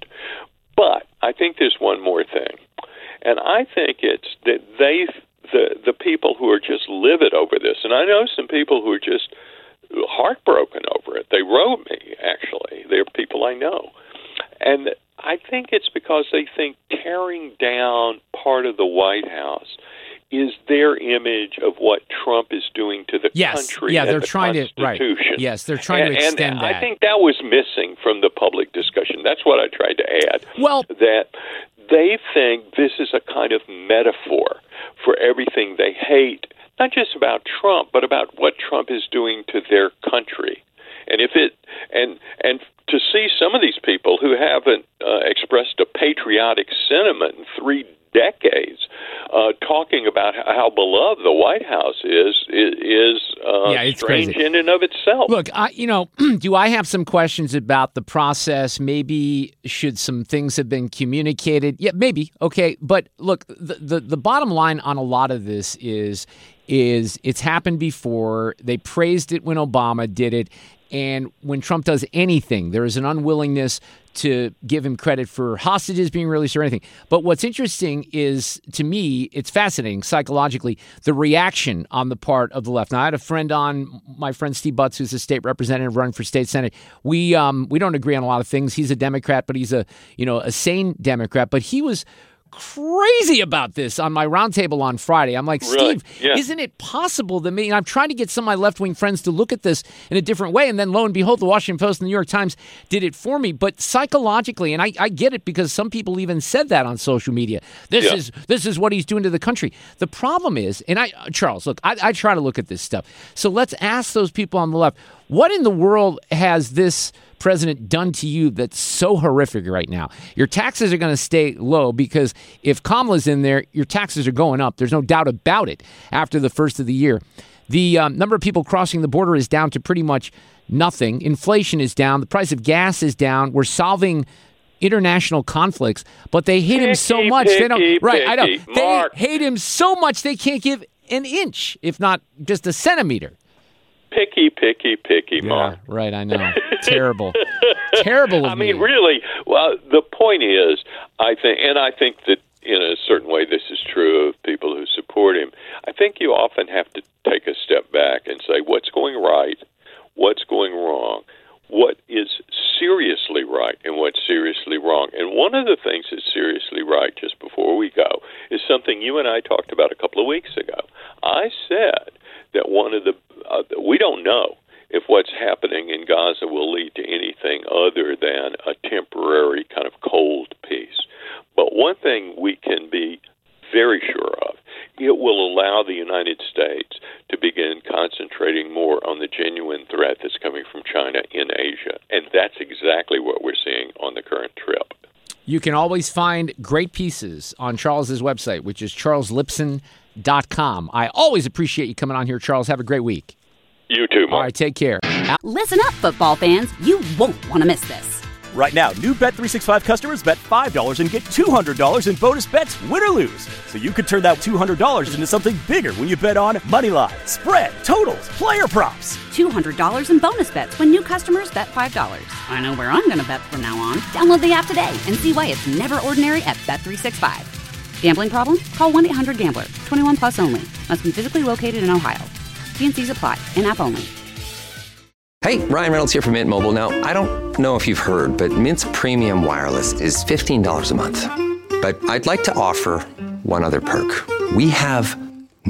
[SPEAKER 18] But I think there's one more thing, and I think it's that they, the the people who are just livid over this, and I know some people who are just heartbroken over it. They wrote me, actually. They're people I know. And I think it's because they think tearing down part of the White House is their image of what Trump is doing to the
[SPEAKER 6] yes.
[SPEAKER 18] country
[SPEAKER 6] yeah,
[SPEAKER 18] and
[SPEAKER 6] they're
[SPEAKER 18] the
[SPEAKER 6] trying
[SPEAKER 18] Constitution.
[SPEAKER 6] To, right. Yes, they're trying
[SPEAKER 18] and,
[SPEAKER 6] to extend
[SPEAKER 18] and
[SPEAKER 6] that.
[SPEAKER 18] I think that was missing from the public discussion. That's what I tried to add.
[SPEAKER 6] Well,
[SPEAKER 18] that they think this is a kind of metaphor for everything they hate, not just about Trump, but about what Trump is doing to their country. And if it and and to see some of these people who haven't uh, expressed a patriotic sentiment in three decades uh, talking about how beloved the White House is is uh,
[SPEAKER 6] yeah, it's
[SPEAKER 18] strange
[SPEAKER 6] crazy.
[SPEAKER 18] in and of itself.
[SPEAKER 6] Look, I, you know, do I have some questions about the process? Maybe should some things have been communicated? Yeah, maybe. Okay, but look, the the, the bottom line on a lot of this is is it's happened before. They praised it when Obama did it. And when Trump does anything, there is an unwillingness to give him credit for hostages being released or anything. But what's interesting is, to me, it's fascinating psychologically, the reaction on the part of the left. Now, I had a friend on, my friend Steve Butts, who's a state representative running for state senate. We um, we don't agree on a lot of things. He's a Democrat, but he's a you know a sane Democrat. But he was crazy about this on my roundtable on Friday. I'm like,
[SPEAKER 18] really?
[SPEAKER 6] Steve,
[SPEAKER 18] yeah.
[SPEAKER 6] isn't it possible that me? And I'm trying to get some of my left-wing friends to look at this in a different way. And then lo and behold, the Washington Post and the New York Times did it for me. But psychologically, and I, I get it because some people even said that on social media. This
[SPEAKER 18] yeah.
[SPEAKER 6] is this is what he's doing to the country. The problem is, and I, Charles, look, I, I try to look at this stuff. So let's ask those people on the left, what in the world has this president done to you that's so horrific right now? Your taxes are going to stay low because if Kamala's in there, your taxes are going up. There's no doubt about it after the first of the year. The um, number of people crossing the border is down to pretty much nothing. Inflation is down. The price of gas is down. We're solving international conflicts, but they hate
[SPEAKER 18] picky,
[SPEAKER 6] him so much.
[SPEAKER 18] Picky,
[SPEAKER 6] they don't, right,
[SPEAKER 18] picky.
[SPEAKER 6] I know.
[SPEAKER 18] Mark.
[SPEAKER 6] They hate him so much they can't give an inch, if not just a centimeter.
[SPEAKER 18] Picky, picky, picky, Mark.
[SPEAKER 6] Yeah, right, I know. Terrible. Terrible of
[SPEAKER 18] I mean,
[SPEAKER 6] me.
[SPEAKER 18] really, well, the point is, I think, and I think that in a certain way this is true of people who support him, I think you often have to take a step back and say, what's going right, what's going wrong, what is seriously right, and what's seriously wrong. And one of the things that's seriously right, just before we go, is something you and I talked about a couple of weeks ago. I said that one of the Uh, we don't know if what's happening in Gaza will lead to anything other than a temporary kind of cold peace. But one thing we can be very sure of, it will allow the United States to begin concentrating more on the genuine threat that's coming from China in Asia. And that's exactly what we're seeing on the current trip.
[SPEAKER 6] You can always find great pieces on Charles's website, which is charles lipson dot com. I always appreciate you coming on here, Charles. Have a great week.
[SPEAKER 18] You too, Mark.
[SPEAKER 6] All right, take care.
[SPEAKER 1] Listen up, football fans. You won't want to miss this.
[SPEAKER 2] Right now, new Bet three sixty-five customers bet five dollars and get two hundred dollars in bonus bets, win or lose. So you could turn that two hundred dollars into something bigger when you bet on money line, spread, totals, player props.
[SPEAKER 1] two hundred dollars in bonus bets when new customers bet five dollars. I know where I'm going to bet from now on. Download the app today and see why it's never ordinary at Bet three sixty-five. Gambling problem? Call one eight hundred gambler. twenty-one plus only. Must be physically located in Ohio. T and C's apply. In-app only.
[SPEAKER 13] Hey, Ryan Reynolds here from Mint Mobile. Now, I don't know if you've heard, but Mint's premium wireless is fifteen dollars a month. But I'd like to offer one other perk. We have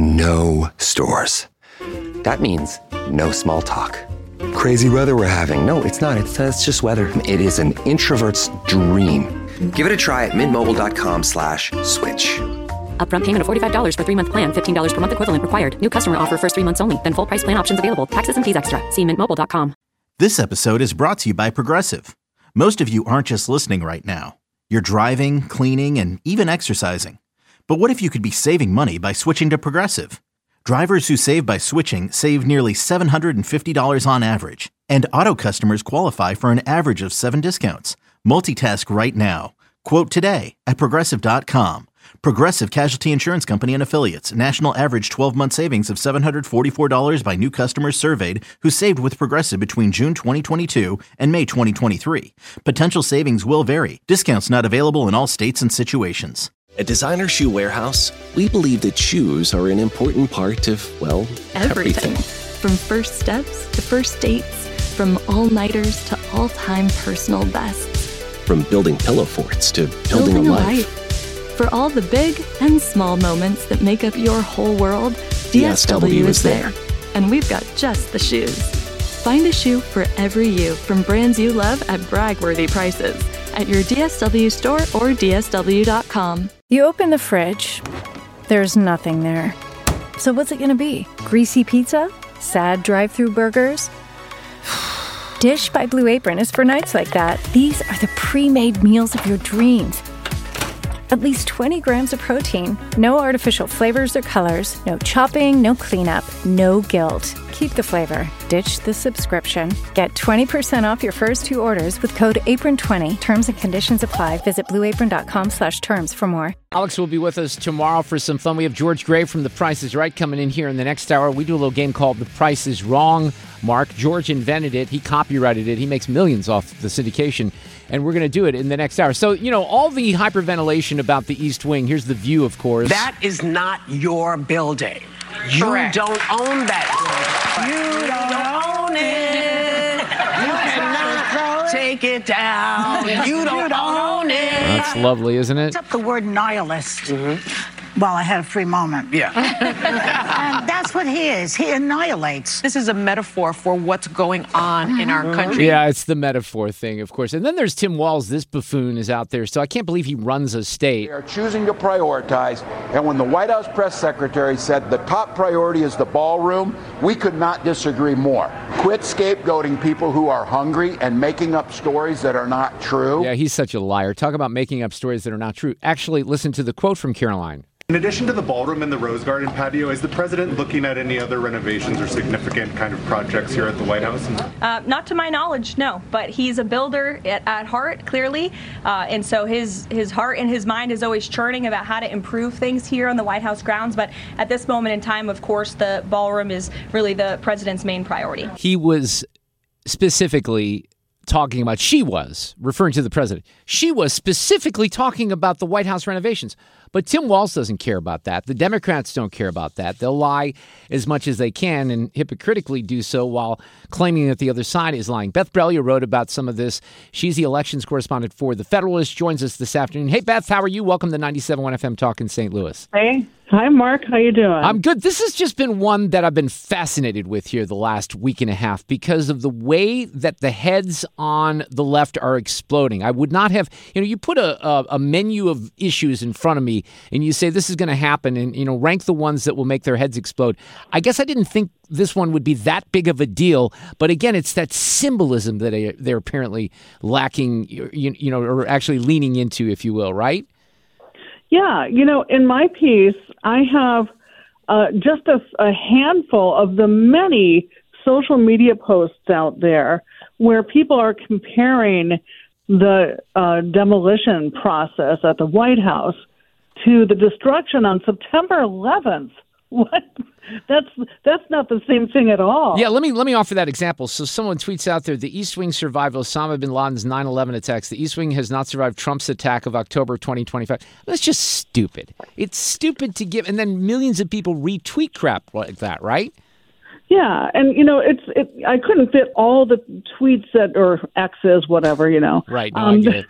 [SPEAKER 13] no stores. That means no small talk. Crazy weather we're having. No, it's not. It's, uh, it's just weather. It is an introvert's dream. Give it a try at mintmobile.com slash switch.
[SPEAKER 14] Upfront payment of forty-five dollars for three-month plan, fifteen dollars per month equivalent required. New customer offer first three months only, then full price plan options available. Taxes and fees extra. See mint mobile dot com.
[SPEAKER 3] This episode is brought to you by Progressive. Most of you aren't just listening right now. You're driving, cleaning, and even exercising. But what if you could be saving money by switching to Progressive? Drivers who save by switching save nearly seven hundred fifty dollars on average. And auto customers qualify for an average of seven discounts. Multitask right now. Quote today at Progressive dot com. Progressive Casualty Insurance Company and Affiliates. National average twelve-month savings of seven hundred forty-four dollars by new customers surveyed who saved with Progressive between June twenty twenty-two and May twenty twenty-three. Potential savings will vary. Discounts not available in all states and situations.
[SPEAKER 19] At Designer Shoe Warehouse, we believe that shoes are an important part of, well, everything.
[SPEAKER 20] everything. From first steps to first dates, from all-nighters to all-time personal bests.
[SPEAKER 19] From building pillow forts to building,
[SPEAKER 20] Building
[SPEAKER 19] a
[SPEAKER 20] a
[SPEAKER 19] life.
[SPEAKER 20] life. For all the big and small moments that make up your whole world, D S W is there. And we've got just the shoes. Find a shoe for every you from brands you love at brag-worthy prices at your D S W store or D S W dot com.
[SPEAKER 16] You open the fridge, there's nothing there. So what's it gonna be? Greasy pizza? Sad drive-through burgers? Dish by Blue Apron is for nights like that. These are the pre-made meals of your dreams. At least twenty grams of protein, no artificial flavors or colors, no chopping, no cleanup, no guilt. Keep the flavor. Ditch the subscription. Get twenty percent off your first two orders with code apron twenty. Terms and conditions apply. Visit blueapron.com slash terms for more.
[SPEAKER 6] Alex will be with us tomorrow for some fun. We have George Gray from The Price is Right coming in here in the next hour. We do a little game called The Price is Wrong, Mark. George invented it. He copyrighted it. He makes millions off the syndication. And we're going to do it in the next hour. So, you know, all the hyperventilation about the East Wing. Here's the view, of course.
[SPEAKER 21] That is not your building. You
[SPEAKER 22] Correct.
[SPEAKER 21] don't own that. You don't own it. You cannot take it down. You don't own it.
[SPEAKER 6] That's lovely, isn't it?
[SPEAKER 22] Except the word nihilist. Mm-hmm. Well, I had a free moment.
[SPEAKER 21] Yeah.
[SPEAKER 22] And that's what he is. He annihilates.
[SPEAKER 23] This is a metaphor for what's going on mm-hmm. in our country.
[SPEAKER 6] Yeah, it's the metaphor thing, of course. And then there's Tim Walz. This buffoon is out there. So I can't believe he runs a state.
[SPEAKER 24] They are choosing to prioritize. And when the White House press secretary said the top priority is the ballroom, we could not disagree more. Quit scapegoating people who are hungry and making up stories that are not true.
[SPEAKER 6] Yeah, he's such a liar. Talk about making up stories that are not true. Actually, listen to the quote from Caroline.
[SPEAKER 25] In addition to the ballroom and the Rose Garden patio, is the president looking at any other renovations or significant kind of projects here at the White House?
[SPEAKER 26] Uh, not to my knowledge, no. But he's a builder at, at heart, clearly. Uh, and so his, his heart and his mind is always churning about how to improve things here on the White House grounds. But at this moment in time, of course, the ballroom is really the president's main priority.
[SPEAKER 6] He was specifically talking about, she was referring to the president. She was specifically talking about the White House renovations. But Tim Walz doesn't care about that. The Democrats don't care about that. They'll lie as much as they can and hypocritically do so while claiming that the other side is lying. Beth Brelia wrote about some of this. She's the elections correspondent for The Federalist, joins us this afternoon. Hey, Beth, how are you? Welcome to ninety-seven point one F M Talk in Saint Louis.
[SPEAKER 27] Hey. Hi, Mark. How you doing?
[SPEAKER 6] I'm good. This has just been one that I've been fascinated with here the last week and a half because of the way that the heads on the left are exploding. I would not have, you know, you put a, a, a menu of issues in front of me and you say this is going to happen and, you know, rank the ones that will make their heads explode. I guess I didn't think this one would be that big of a deal. But again, it's that symbolism that they, they're apparently lacking, you, you know, or actually leaning into, if you will, right?
[SPEAKER 27] Yeah, you know, in my piece, I have uh, just a, a handful of the many social media posts out there where people are comparing the uh, demolition process at the White House to the destruction on September eleventh. What? That's that's not the same thing at all.
[SPEAKER 6] Yeah, let me let me offer that example. So someone tweets out there, the East Wing survived Osama bin Laden's nine eleven attacks. The East Wing has not survived Trump's attack of October twenty twenty-five. That's just stupid. It's stupid to give, and then millions of people retweet crap like that, right?
[SPEAKER 27] Yeah, and you know, it's it. I couldn't fit all the tweets that or X's, whatever, you know.
[SPEAKER 6] Right. No,
[SPEAKER 27] um,
[SPEAKER 6] I get it.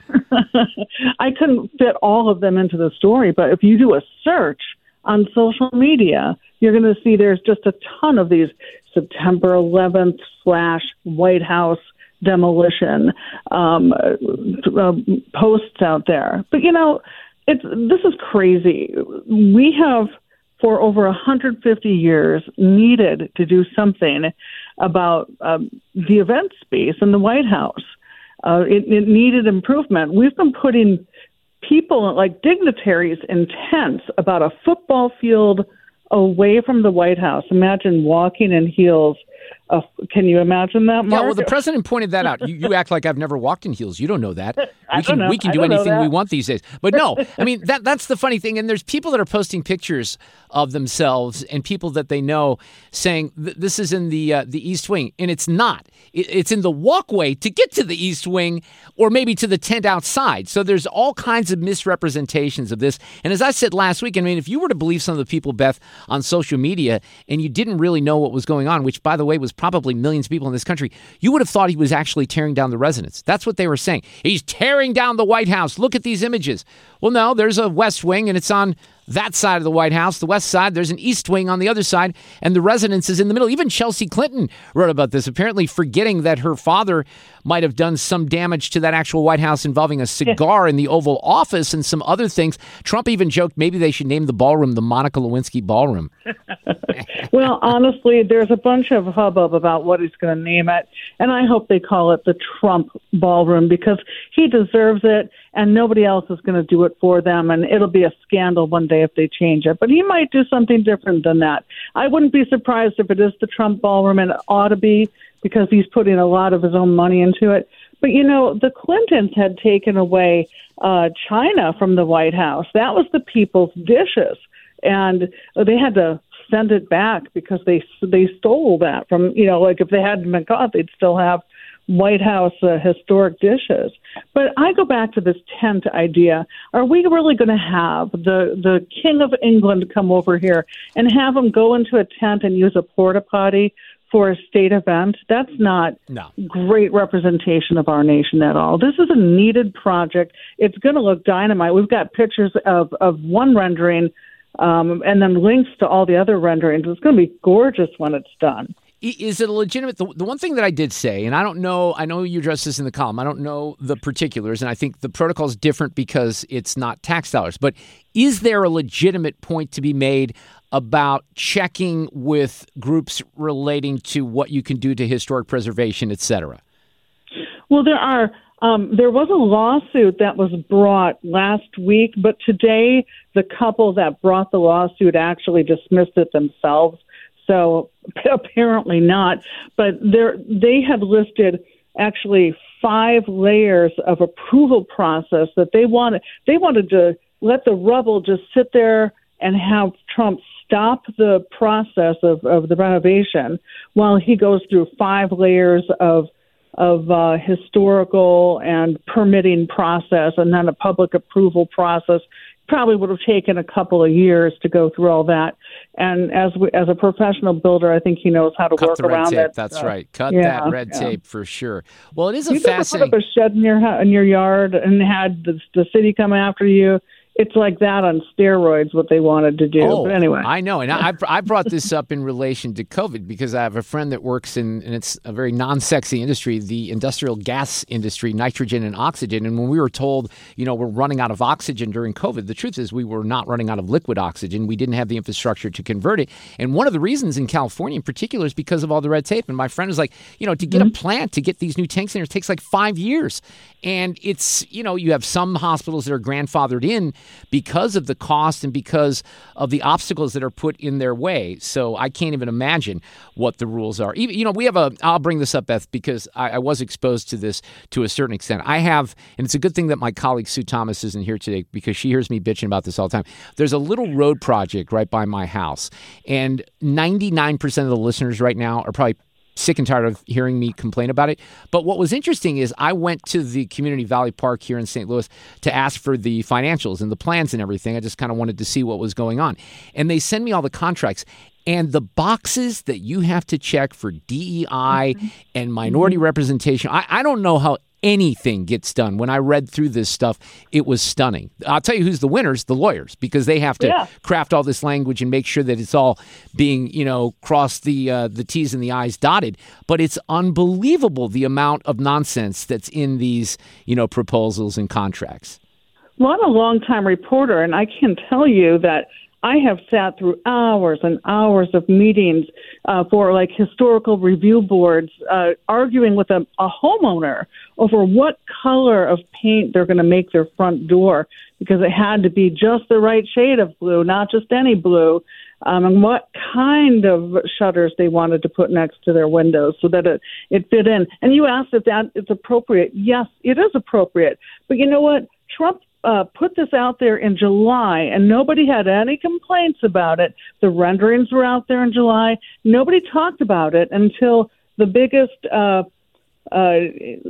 [SPEAKER 27] I couldn't fit all of them into the story, but if you do a search on social media, you're going to see there's just a ton of these September eleventh slash White House demolition um, uh, posts out there. But, you know, it's this is crazy. We have, for over one hundred fifty years, needed to do something about um, the event space in the White House. Uh, it, it needed improvement. We've been putting people, like dignitaries, in tents about a football field away from the White House. Imagine walking in heels. Uh, can you imagine that, Mark?
[SPEAKER 6] Yeah, well, the president pointed that out. You, you act like I've never walked in heels. You don't know that.
[SPEAKER 27] I
[SPEAKER 6] We can
[SPEAKER 27] don't know.
[SPEAKER 6] we can
[SPEAKER 27] I
[SPEAKER 6] do
[SPEAKER 27] don't know
[SPEAKER 6] anything we
[SPEAKER 27] that.
[SPEAKER 6] want these days. But no, I mean that that's the funny thing. And there's people that are posting pictures of themselves and people that they know saying th- this is in the uh, the East Wing, and it's not. It, it's in the walkway to get to the East Wing, or maybe to the tent outside. So there's all kinds of misrepresentations of this. And as I said last week, I mean, if you were to believe some of the people, Beth, on social media, and you didn't really know what was going on, which, by the way, was probably millions of people in this country, you would have thought he was actually tearing down the residence. That's what they were saying. He's tearing down the White House. Look at these images. Well, no, there's a West Wing, and it's on that side of the White House, the west side. There's an East Wing on the other side, and the residence is in the middle. Even Chelsea Clinton wrote about this, apparently forgetting that her father might have done some damage to that actual White House involving a cigar in the Oval Office and some other things. Trump even joked maybe they should name the ballroom the Monica Lewinsky Ballroom.
[SPEAKER 27] Well, honestly, there's a bunch of hubbub about what he's going to name it, and I hope they call it the Trump Ballroom because he deserves it, and nobody else is going to do it for them, and it'll be a scandal one day if they change it. But he might do something different than that. I wouldn't be surprised if it is the Trump Ballroom, and it ought to be because he's putting a lot of his own money into it. But, you know, the Clintons had taken away uh, China from the White House. That was the people's dishes, and they had to send it back because they they stole that from, you know, like if they hadn't been caught, they'd still have White House uh, historic dishes. But I go back to this tent idea. Are we really going to have the, the King of England come over here and have him go into a tent and use a porta potty for a state event? That's not
[SPEAKER 6] no.
[SPEAKER 27] great representation of our nation at all. This is a needed project. It's going to look dynamite. We've got pictures of, of one rendering um, and then links to all the other renderings. It's going to be gorgeous when it's done.
[SPEAKER 6] Is it a legitimate? The, the one thing that I did say, and I don't know, I know you addressed this in the column, I don't know the particulars, and I think the protocol is different because it's not tax dollars, but is there a legitimate point to be made about checking with groups relating to what you can do to historic preservation, et cetera?
[SPEAKER 27] Well, there are. Um, there was a lawsuit that was brought last week, but today the couple that brought the lawsuit actually dismissed it themselves. So apparently not. But they have listed actually five layers of approval process that they wanted. They wanted to let the rubble just sit there and have Trump stop the process of, of the renovation while he goes through five layers of of uh, historical and permitting process and then a public approval process. Probably would have taken a couple of years to go through all that. And as we, as a professional builder, I think he knows how to
[SPEAKER 6] Cut
[SPEAKER 27] work
[SPEAKER 6] the red
[SPEAKER 27] around
[SPEAKER 6] tape.
[SPEAKER 27] it.
[SPEAKER 6] That's
[SPEAKER 27] uh,
[SPEAKER 6] right. Cut
[SPEAKER 27] yeah,
[SPEAKER 6] that red
[SPEAKER 27] yeah.
[SPEAKER 6] tape for sure. Well, it is a
[SPEAKER 27] you
[SPEAKER 6] fascinating.
[SPEAKER 27] You've ever put up a shed in your in your yard and had the, the city come after you. It's like that on steroids, what they wanted to do.
[SPEAKER 6] Oh,
[SPEAKER 27] but anyway.
[SPEAKER 6] I know. And I, I brought this up in relation to COVID because I have a friend that works in, and it's a very non-sexy industry, the industrial gas industry, nitrogen and oxygen. And when we were told, you know, we're running out of oxygen during COVID, the truth is we were not running out of liquid oxygen. We didn't have the infrastructure to convert it. And one of the reasons in California in particular is because of all the red tape. And my friend was like, you know, to get mm-hmm. a plant, to get these new tanks in there, it takes like five years. And it's, you know, you have some hospitals that are grandfathered in because of the cost and because of the obstacles that are put in their way. So I can't even imagine what the rules are. Even, you know, we have a, I'll bring this up, Beth, because I, I was exposed to this to a certain extent. I have, and it's a good thing that my colleague Sue Thomas isn't here today because she hears me bitching about this all the time. There's a little road project right by my house, and ninety-nine percent of the listeners right now are probably sick and tired of hearing me complain about it. But what was interesting is I went to the Community Valley Park here in Saint Louis to ask for the financials and the plans and everything. I just kind of wanted to see what was going on. And they send me all the contracts. And the boxes that you have to check for D E I mm-hmm. and minority mm-hmm. representation, I, I don't know how anything gets done. When I read through this stuff, it was stunning. I'll tell you who's the winners, the lawyers, because they have to
[SPEAKER 27] Yeah.
[SPEAKER 6] craft all this language and make sure that it's all being, you know, cross the uh, the T's and the I's dotted. But it's unbelievable the amount of nonsense that's in these, you know, proposals and contracts.
[SPEAKER 27] Well, I'm a longtime reporter, and I can tell you that I have sat through hours and hours of meetings uh, for like historical review boards, uh, arguing with a, a homeowner over what color of paint they're going to make their front door, because it had to be just the right shade of blue, not just any blue, um, and what kind of shutters they wanted to put next to their windows so that it, it fit in. And you asked if that is appropriate. Yes, it is appropriate. But you know what? Trump Uh, put this out there in July, and nobody had any complaints about it. The renderings were out there in July. Nobody talked about it until the biggest uh, uh,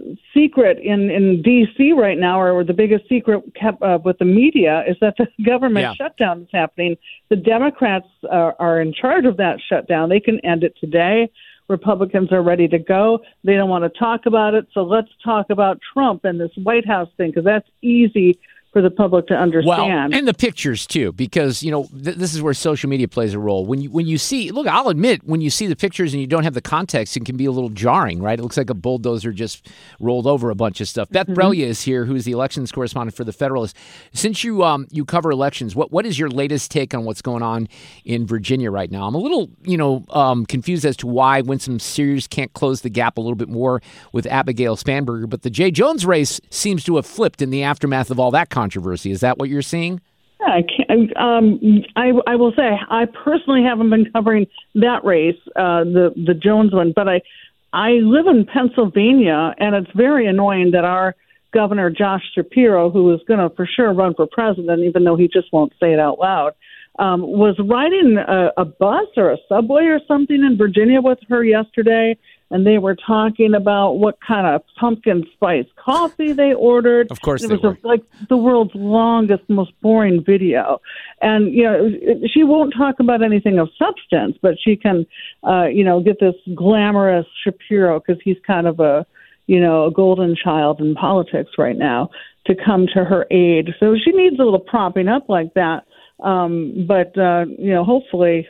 [SPEAKER 27] secret in, in D C right now, or the biggest secret kept uh, with the media, is that the government
[SPEAKER 6] Yeah.
[SPEAKER 27] shutdown is happening. The Democrats are, are in charge of that shutdown. They can end it today. Republicans are ready to go. They don't want to talk about it. So let's talk about Trump and this White House thing, because that's easy for the public to understand.
[SPEAKER 6] Well, and the pictures too, because you know th- this is where social media plays a role. When you when you see, look, I'll admit, when you see the pictures and you don't have the context, it can be a little jarring, right? It looks like a bulldozer just rolled over a bunch of stuff. Beth
[SPEAKER 27] Mm-hmm.
[SPEAKER 6] Brelia is here, who's the elections correspondent for the Federalist. Since you um you cover elections, what what is your latest take on what's going on in Virginia right now? I'm a little you know um, confused as to why Winsome Sears can't close the gap a little bit more with Abigail Spanberger, but the Jay Jones race seems to have flipped in the aftermath of all that controversy. Is that what you're seeing?
[SPEAKER 27] Yeah, I, can't, um, I, I will say I personally haven't been covering that race, uh, the the Jones one, but I I live in Pennsylvania, and it's very annoying that our governor Josh Shapiro, who is going to for sure run for president, even though he just won't say it out loud, um, was riding a, a bus or a subway or something in Virginia with her yesterday. And they were talking about what kind of pumpkin spice coffee they ordered.
[SPEAKER 6] Of course
[SPEAKER 27] it
[SPEAKER 6] they
[SPEAKER 27] was
[SPEAKER 6] were.
[SPEAKER 27] A, like the world's longest, most boring video. And you know, she won't talk about anything of substance, but she can, uh, you know, get this glamorous Shapiro, because he's kind of a, you know, a golden child in politics right now, to come to her aid. So she needs a little propping up like that. Um, but uh, you know, hopefully.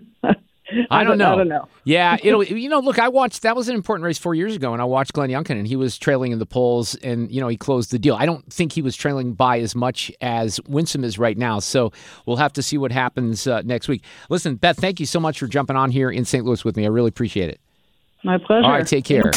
[SPEAKER 6] I don't know.
[SPEAKER 27] I don't know.
[SPEAKER 6] Yeah, it'll. You know, look, I watched. That was an important race four years ago, and I watched Glenn Youngkin, and he was trailing in the polls, and you know, he closed the deal. I don't think he was trailing by as much as Winsome is right now. So we'll have to see what happens uh, next week. Listen, Beth, thank you so much for jumping on here in Saint Louis with me. I really appreciate it.
[SPEAKER 27] My pleasure.
[SPEAKER 6] All right, take care.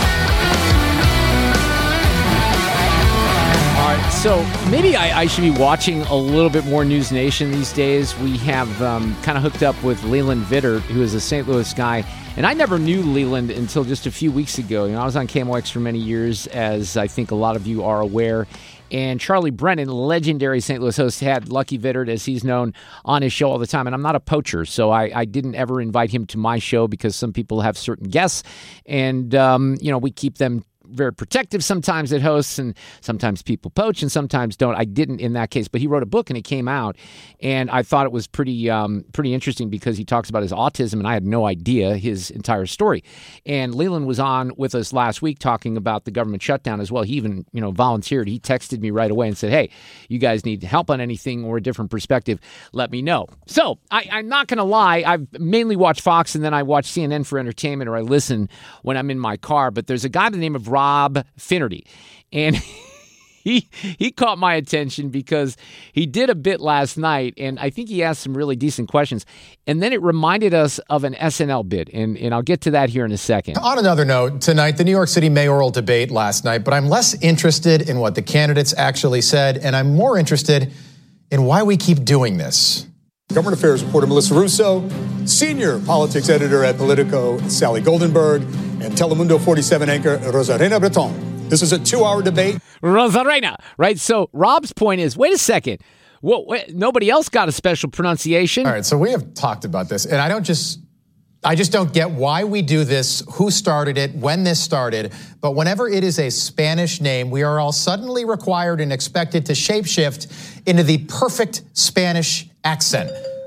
[SPEAKER 6] All right, so maybe I, I should be watching a little bit more News Nation these days. We have um, kind of hooked up with Leland Vittert, who is a Saint Louis guy, and I never knew Leland until just a few weeks ago. You know, I was on K M O X for many years, as I think a lot of you are aware. And Charlie Brennan, legendary Saint Louis host, had Lucky Vittert, as he's known, on his show all the time. And I'm not a poacher, so I, I didn't ever invite him to my show, because some people have certain guests, and um, you know, we keep them very protective sometimes at hosts, and sometimes people poach and sometimes don't. I didn't in that case, but he wrote a book and it came out, and I thought it was pretty um, pretty interesting, because he talks about his autism, and I had no idea his entire story. And Leland was on with us last week talking about the government shutdown as well. He even, you know, volunteered. He texted me right away and said, hey, you guys need help on anything or a different perspective, let me know. So I, I'm not going to lie. I've mainly watched Fox, and then I watch C N N for entertainment, or I listen when I'm in my car. But there's a guy by the name of Rob Finnerty, and he he caught my attention because he did a bit last night, and I think he asked some really decent questions. And then it reminded us of an S N L bit, and, and I'll get to that here in a second.
[SPEAKER 4] On another note, tonight, the New York City mayoral debate last night, but I'm less interested in what the candidates actually said, and I'm more interested in why we keep doing this.
[SPEAKER 5] Government Affairs reporter Melissa Russo, senior politics editor at Politico Sally Goldenberg, and Telemundo forty-seven anchor Rosarena Breton. This is a two-hour debate.
[SPEAKER 6] Rosarena, right? So Rob's point is, wait a second. What, what, nobody else got a special pronunciation?
[SPEAKER 4] All right, so we have talked about this, and I don't just... I just don't get why we do this, who started it, when this started. But whenever it is a Spanish name, we are all suddenly required and expected to shapeshift into the perfect Spanish accent.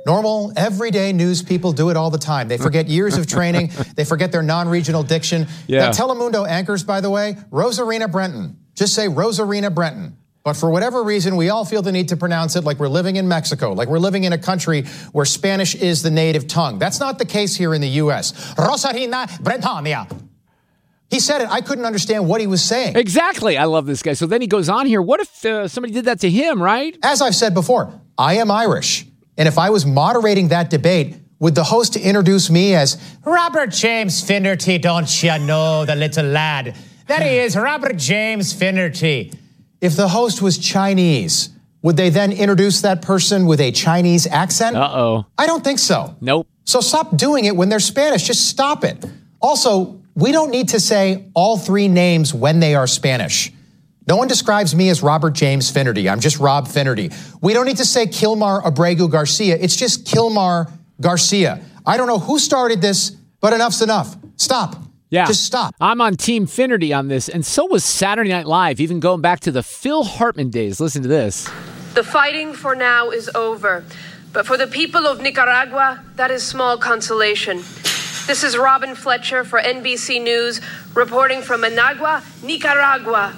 [SPEAKER 4] Normal, everyday news people do it all the time. They forget years of training. They forget their non-regional diction.
[SPEAKER 6] Yeah.
[SPEAKER 4] That Telemundo anchors, by the way, Rosarina Brenton. Just say Rosarina Brenton. But for whatever reason, we all feel the need to pronounce it like we're living in Mexico, like we're living in a country where Spanish is the native tongue. That's not the case here in the U S. Rosarina Brentania. He said it. I couldn't understand what he was saying.
[SPEAKER 6] Exactly. I love this guy. So then he goes on here. What if uh, somebody did that to him, right?
[SPEAKER 4] As I've said before, I am Irish. And if I was moderating that debate, would the host introduce me as Robert James Finnerty, don't you know, the little lad? That he is, Robert James Finnerty. If the host was Chinese, would they then introduce that person with a Chinese accent?
[SPEAKER 6] Uh-oh.
[SPEAKER 4] I don't think so.
[SPEAKER 6] Nope.
[SPEAKER 4] So stop doing it when they're Spanish. Just stop it. Also, we don't need to say all three names when they are Spanish. No one describes me as Robert James Finnerty. I'm just Rob Finnerty. We don't need to say Kilmar Abregu Garcia. It's just Kilmar Garcia. I don't know who started this, but enough's enough. Stop.
[SPEAKER 6] Yeah.
[SPEAKER 4] Just stop.
[SPEAKER 6] I'm on Team Finnerty on this, and so was Saturday Night Live, even going back to the Phil Hartman days. Listen to this.
[SPEAKER 7] The fighting for now is over, but for the people of Nicaragua, that is small consolation. This is Robin Fletcher for N B C News, reporting from Managua, Nicaragua.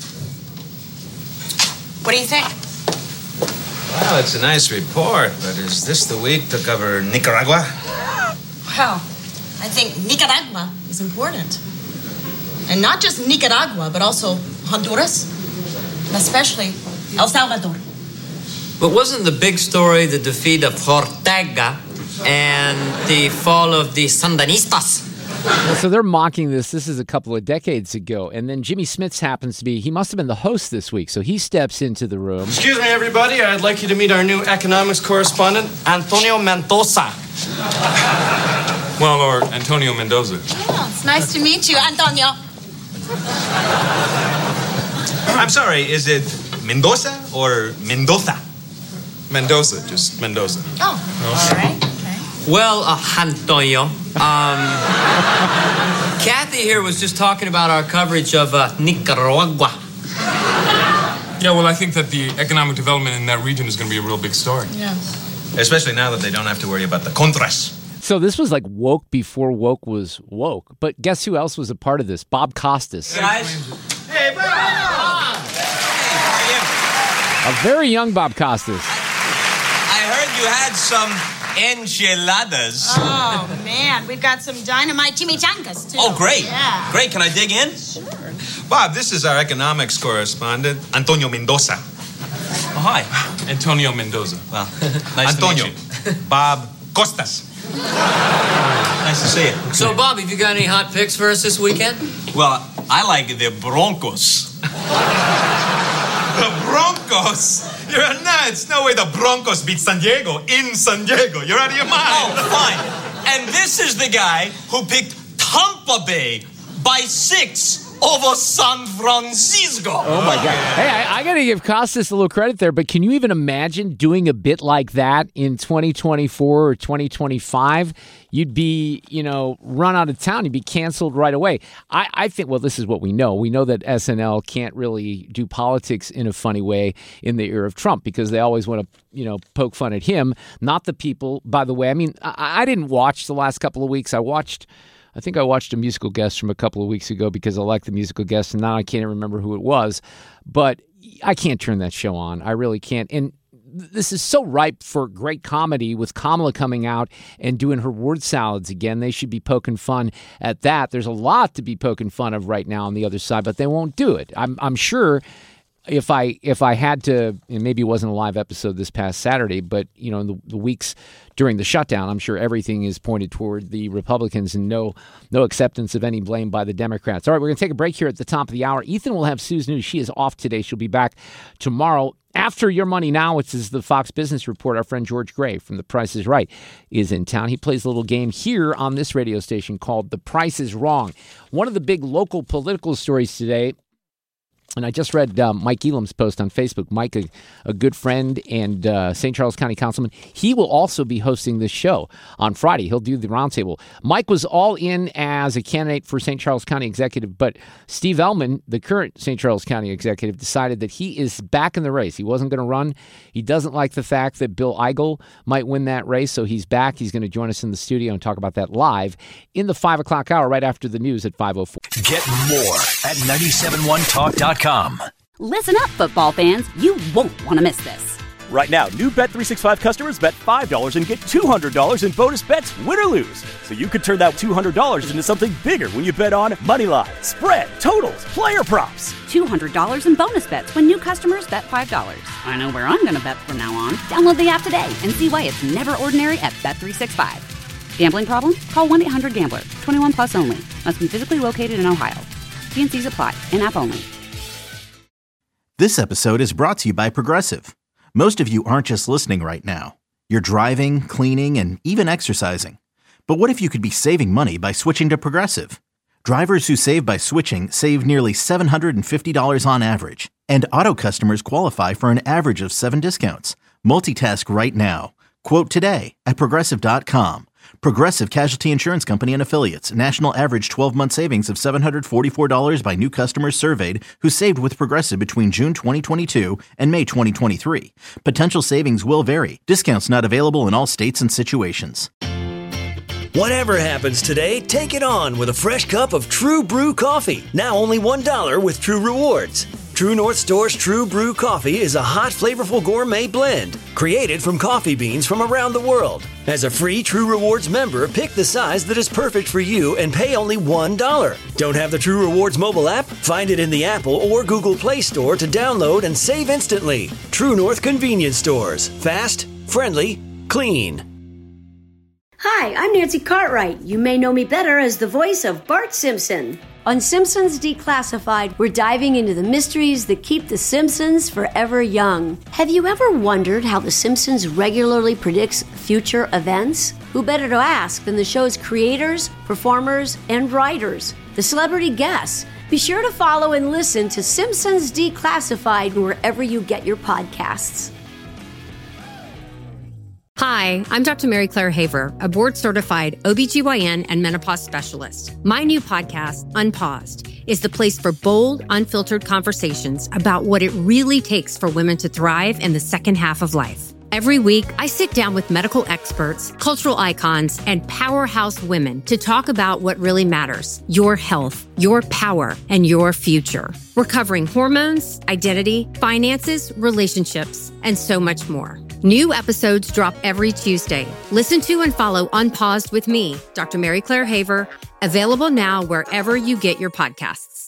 [SPEAKER 8] What do you think?
[SPEAKER 9] Well, it's a nice report, but is this the week to cover Nicaragua?
[SPEAKER 8] Well, I think Nicaragua is important. And not just Nicaragua, but also Honduras, and especially El Salvador.
[SPEAKER 10] But wasn't the big story the defeat of Ortega and the fall of the Sandinistas?
[SPEAKER 6] Well, so they're mocking this. This is a couple of decades ago. And then Jimmy Smits happens to be, he must have been the host this week. So he steps into the room.
[SPEAKER 11] Excuse me, everybody. I'd like you to meet our new economics correspondent, Antonio Mendoza.
[SPEAKER 12] Well, or Antonio Mendoza.
[SPEAKER 8] Oh, it's nice to meet you, Antonio.
[SPEAKER 9] I'm sorry, is it Mendoza or Mendoza?
[SPEAKER 12] Mendoza, just Mendoza.
[SPEAKER 8] Oh, all right.
[SPEAKER 10] Well, uh, Antonio, um, Kathy here was just talking about our coverage of uh, Nicaragua.
[SPEAKER 12] Yeah, well, I think that the economic development in that region is going to be a real big story.
[SPEAKER 8] Yeah.
[SPEAKER 9] Especially now that they don't have to worry about the contras.
[SPEAKER 6] So this was like woke before woke was woke. But guess who else was a part of this? Bob Costas.
[SPEAKER 10] Guys.
[SPEAKER 9] Hey, Bob!
[SPEAKER 6] A very young Bob Costas.
[SPEAKER 9] I heard you had some enchiladas.
[SPEAKER 8] Oh, man. We've got some dynamite chimichangas, too.
[SPEAKER 9] Oh, great.
[SPEAKER 8] Yeah.
[SPEAKER 9] Great. Can I dig in?
[SPEAKER 8] Sure.
[SPEAKER 9] Bob, this is our economics correspondent, Antonio Mendoza. Oh,
[SPEAKER 12] hi. Antonio Mendoza.
[SPEAKER 9] Well,
[SPEAKER 12] nice
[SPEAKER 9] Antonio.
[SPEAKER 12] to meet you.
[SPEAKER 9] Bob Costas. Nice to see you.
[SPEAKER 10] So, Bob, have you got any hot picks for us this weekend?
[SPEAKER 9] Well, I like the Broncos. The Broncos? You're nuts. No way the Broncos beat San Diego in San Diego. You're out of your mind.
[SPEAKER 10] Oh, fine. And this is the guy who picked Tampa Bay by six over San Francisco.
[SPEAKER 6] Oh, my God. Hey, I, I got to give Costas a little credit there, but can you even imagine doing a bit like that in twenty twenty-four or twenty twenty-five? You'd be, you know, run out of town. You'd be canceled right away. I, I think, well, this is what we know. We know that S N L can't really do politics in a funny way in the era of Trump because they always want to, you know, poke fun at him, not the people. By the way, I mean, I, I didn't watch the last couple of weeks. I watched... I think I watched a musical guest from a couple of weeks ago because I like the musical guest, and now I can't remember who it was. But I can't turn that show on. I really can't. And this is so ripe for great comedy with Kamala coming out and doing her word salads again. They should be poking fun at that. There's a lot to be poking fun of right now on the other side, but they won't do it. I'm, I'm sure... If I if I had to, and maybe it wasn't a live episode this past Saturday, but you know, in the, the weeks during the shutdown, I'm sure everything is pointed toward the Republicans and no no acceptance of any blame by the Democrats. All right, we're going to take a break here at the top of the hour. Ethan will have Sue's News. She is off today. She'll be back tomorrow. After Your Money Now, which is the Fox Business Report, our friend George Gray from The Price is Right is in town. He plays a little game here on this radio station called The Price is Wrong. One of the big local political stories today And I just read uh, Mike Elam's post on Facebook. Mike, a, a good friend and uh, Saint Charles County Councilman, he will also be hosting this show on Friday. He'll do the roundtable. Mike was all in as a candidate for Saint Charles County Executive, but Steve Ellman, the current Saint Charles County Executive, decided that he is back in the race. He wasn't going to run. He doesn't like the fact that Bill Eigel might win that race, so he's back. He's going to join us in the studio and talk about that live in the five o'clock hour right after the news at five oh four.
[SPEAKER 1] Get more at nine seven one talk dot com.
[SPEAKER 2] Listen up, football fans. You won't want to miss this.
[SPEAKER 13] Right now, new Bet three sixty-five customers bet five dollars and get two hundred dollars in bonus bets, win or lose. So you could turn that two hundred dollars into something bigger when you bet on money line, spread, totals, player props.
[SPEAKER 2] two hundred dollars in bonus bets when new customers bet five dollars. I know where I'm going to bet from now on. Download the app today and see why it's never ordinary at Bet three sixty-five. Gambling problem? Call one eight hundred gambler. twenty-one plus only. Must be physically located in Ohio. T and C's apply. In-app only.
[SPEAKER 3] This episode is brought to you by Progressive. Most of you aren't just listening right now. You're driving, cleaning, and even exercising. But what if you could be saving money by switching to Progressive? Drivers who save by switching save nearly seven hundred fifty dollars on average. And auto customers qualify for an average of seven discounts. Multitask right now. Quote today at Progressive dot com. Progressive Casualty Insurance Company and Affiliates. National average twelve-month savings of seven hundred forty-four dollars by new customers surveyed who saved with Progressive between June twenty twenty-two and May twenty twenty-three. Potential savings will vary. Discounts not available in all states and situations.
[SPEAKER 14] Whatever happens today, take it on with a fresh cup of True Brew coffee. Now only one dollar with True Rewards. True North Store's True Brew coffee is a hot, flavorful gourmet blend created from coffee beans from around the world. As a free True Rewards member, pick the size that is perfect for you and pay only one dollar. Don't have the True Rewards mobile app? Find it in the Apple or Google Play Store to download and save instantly. True North Convenience Stores. Fast, friendly, clean.
[SPEAKER 15] Hi, I'm Nancy Cartwright. You may know me better as the voice of Bart Simpson. On Simpsons Declassified, we're diving into the mysteries that keep The Simpsons forever young. Have you ever wondered how The Simpsons regularly predicts future events? Who better to ask than the show's creators, performers, and writers, the celebrity guests? Be sure to follow and listen to Simpsons Declassified wherever you get your podcasts.
[SPEAKER 17] Hi, I'm Doctor Mary Claire Haver, a board-certified O B G Y N and menopause specialist. My new podcast, Unpaused, is the place for bold, unfiltered conversations about what it really takes for women to thrive in the second half of life. Every week, I sit down with medical experts, cultural icons, and powerhouse women to talk about what really matters: your health, your power, and your future. We're covering hormones, identity, finances, relationships, and so much more. New episodes drop every Tuesday. Listen to and follow Unpaused with me, Doctor Mary Claire Haver, available now wherever you get your podcasts.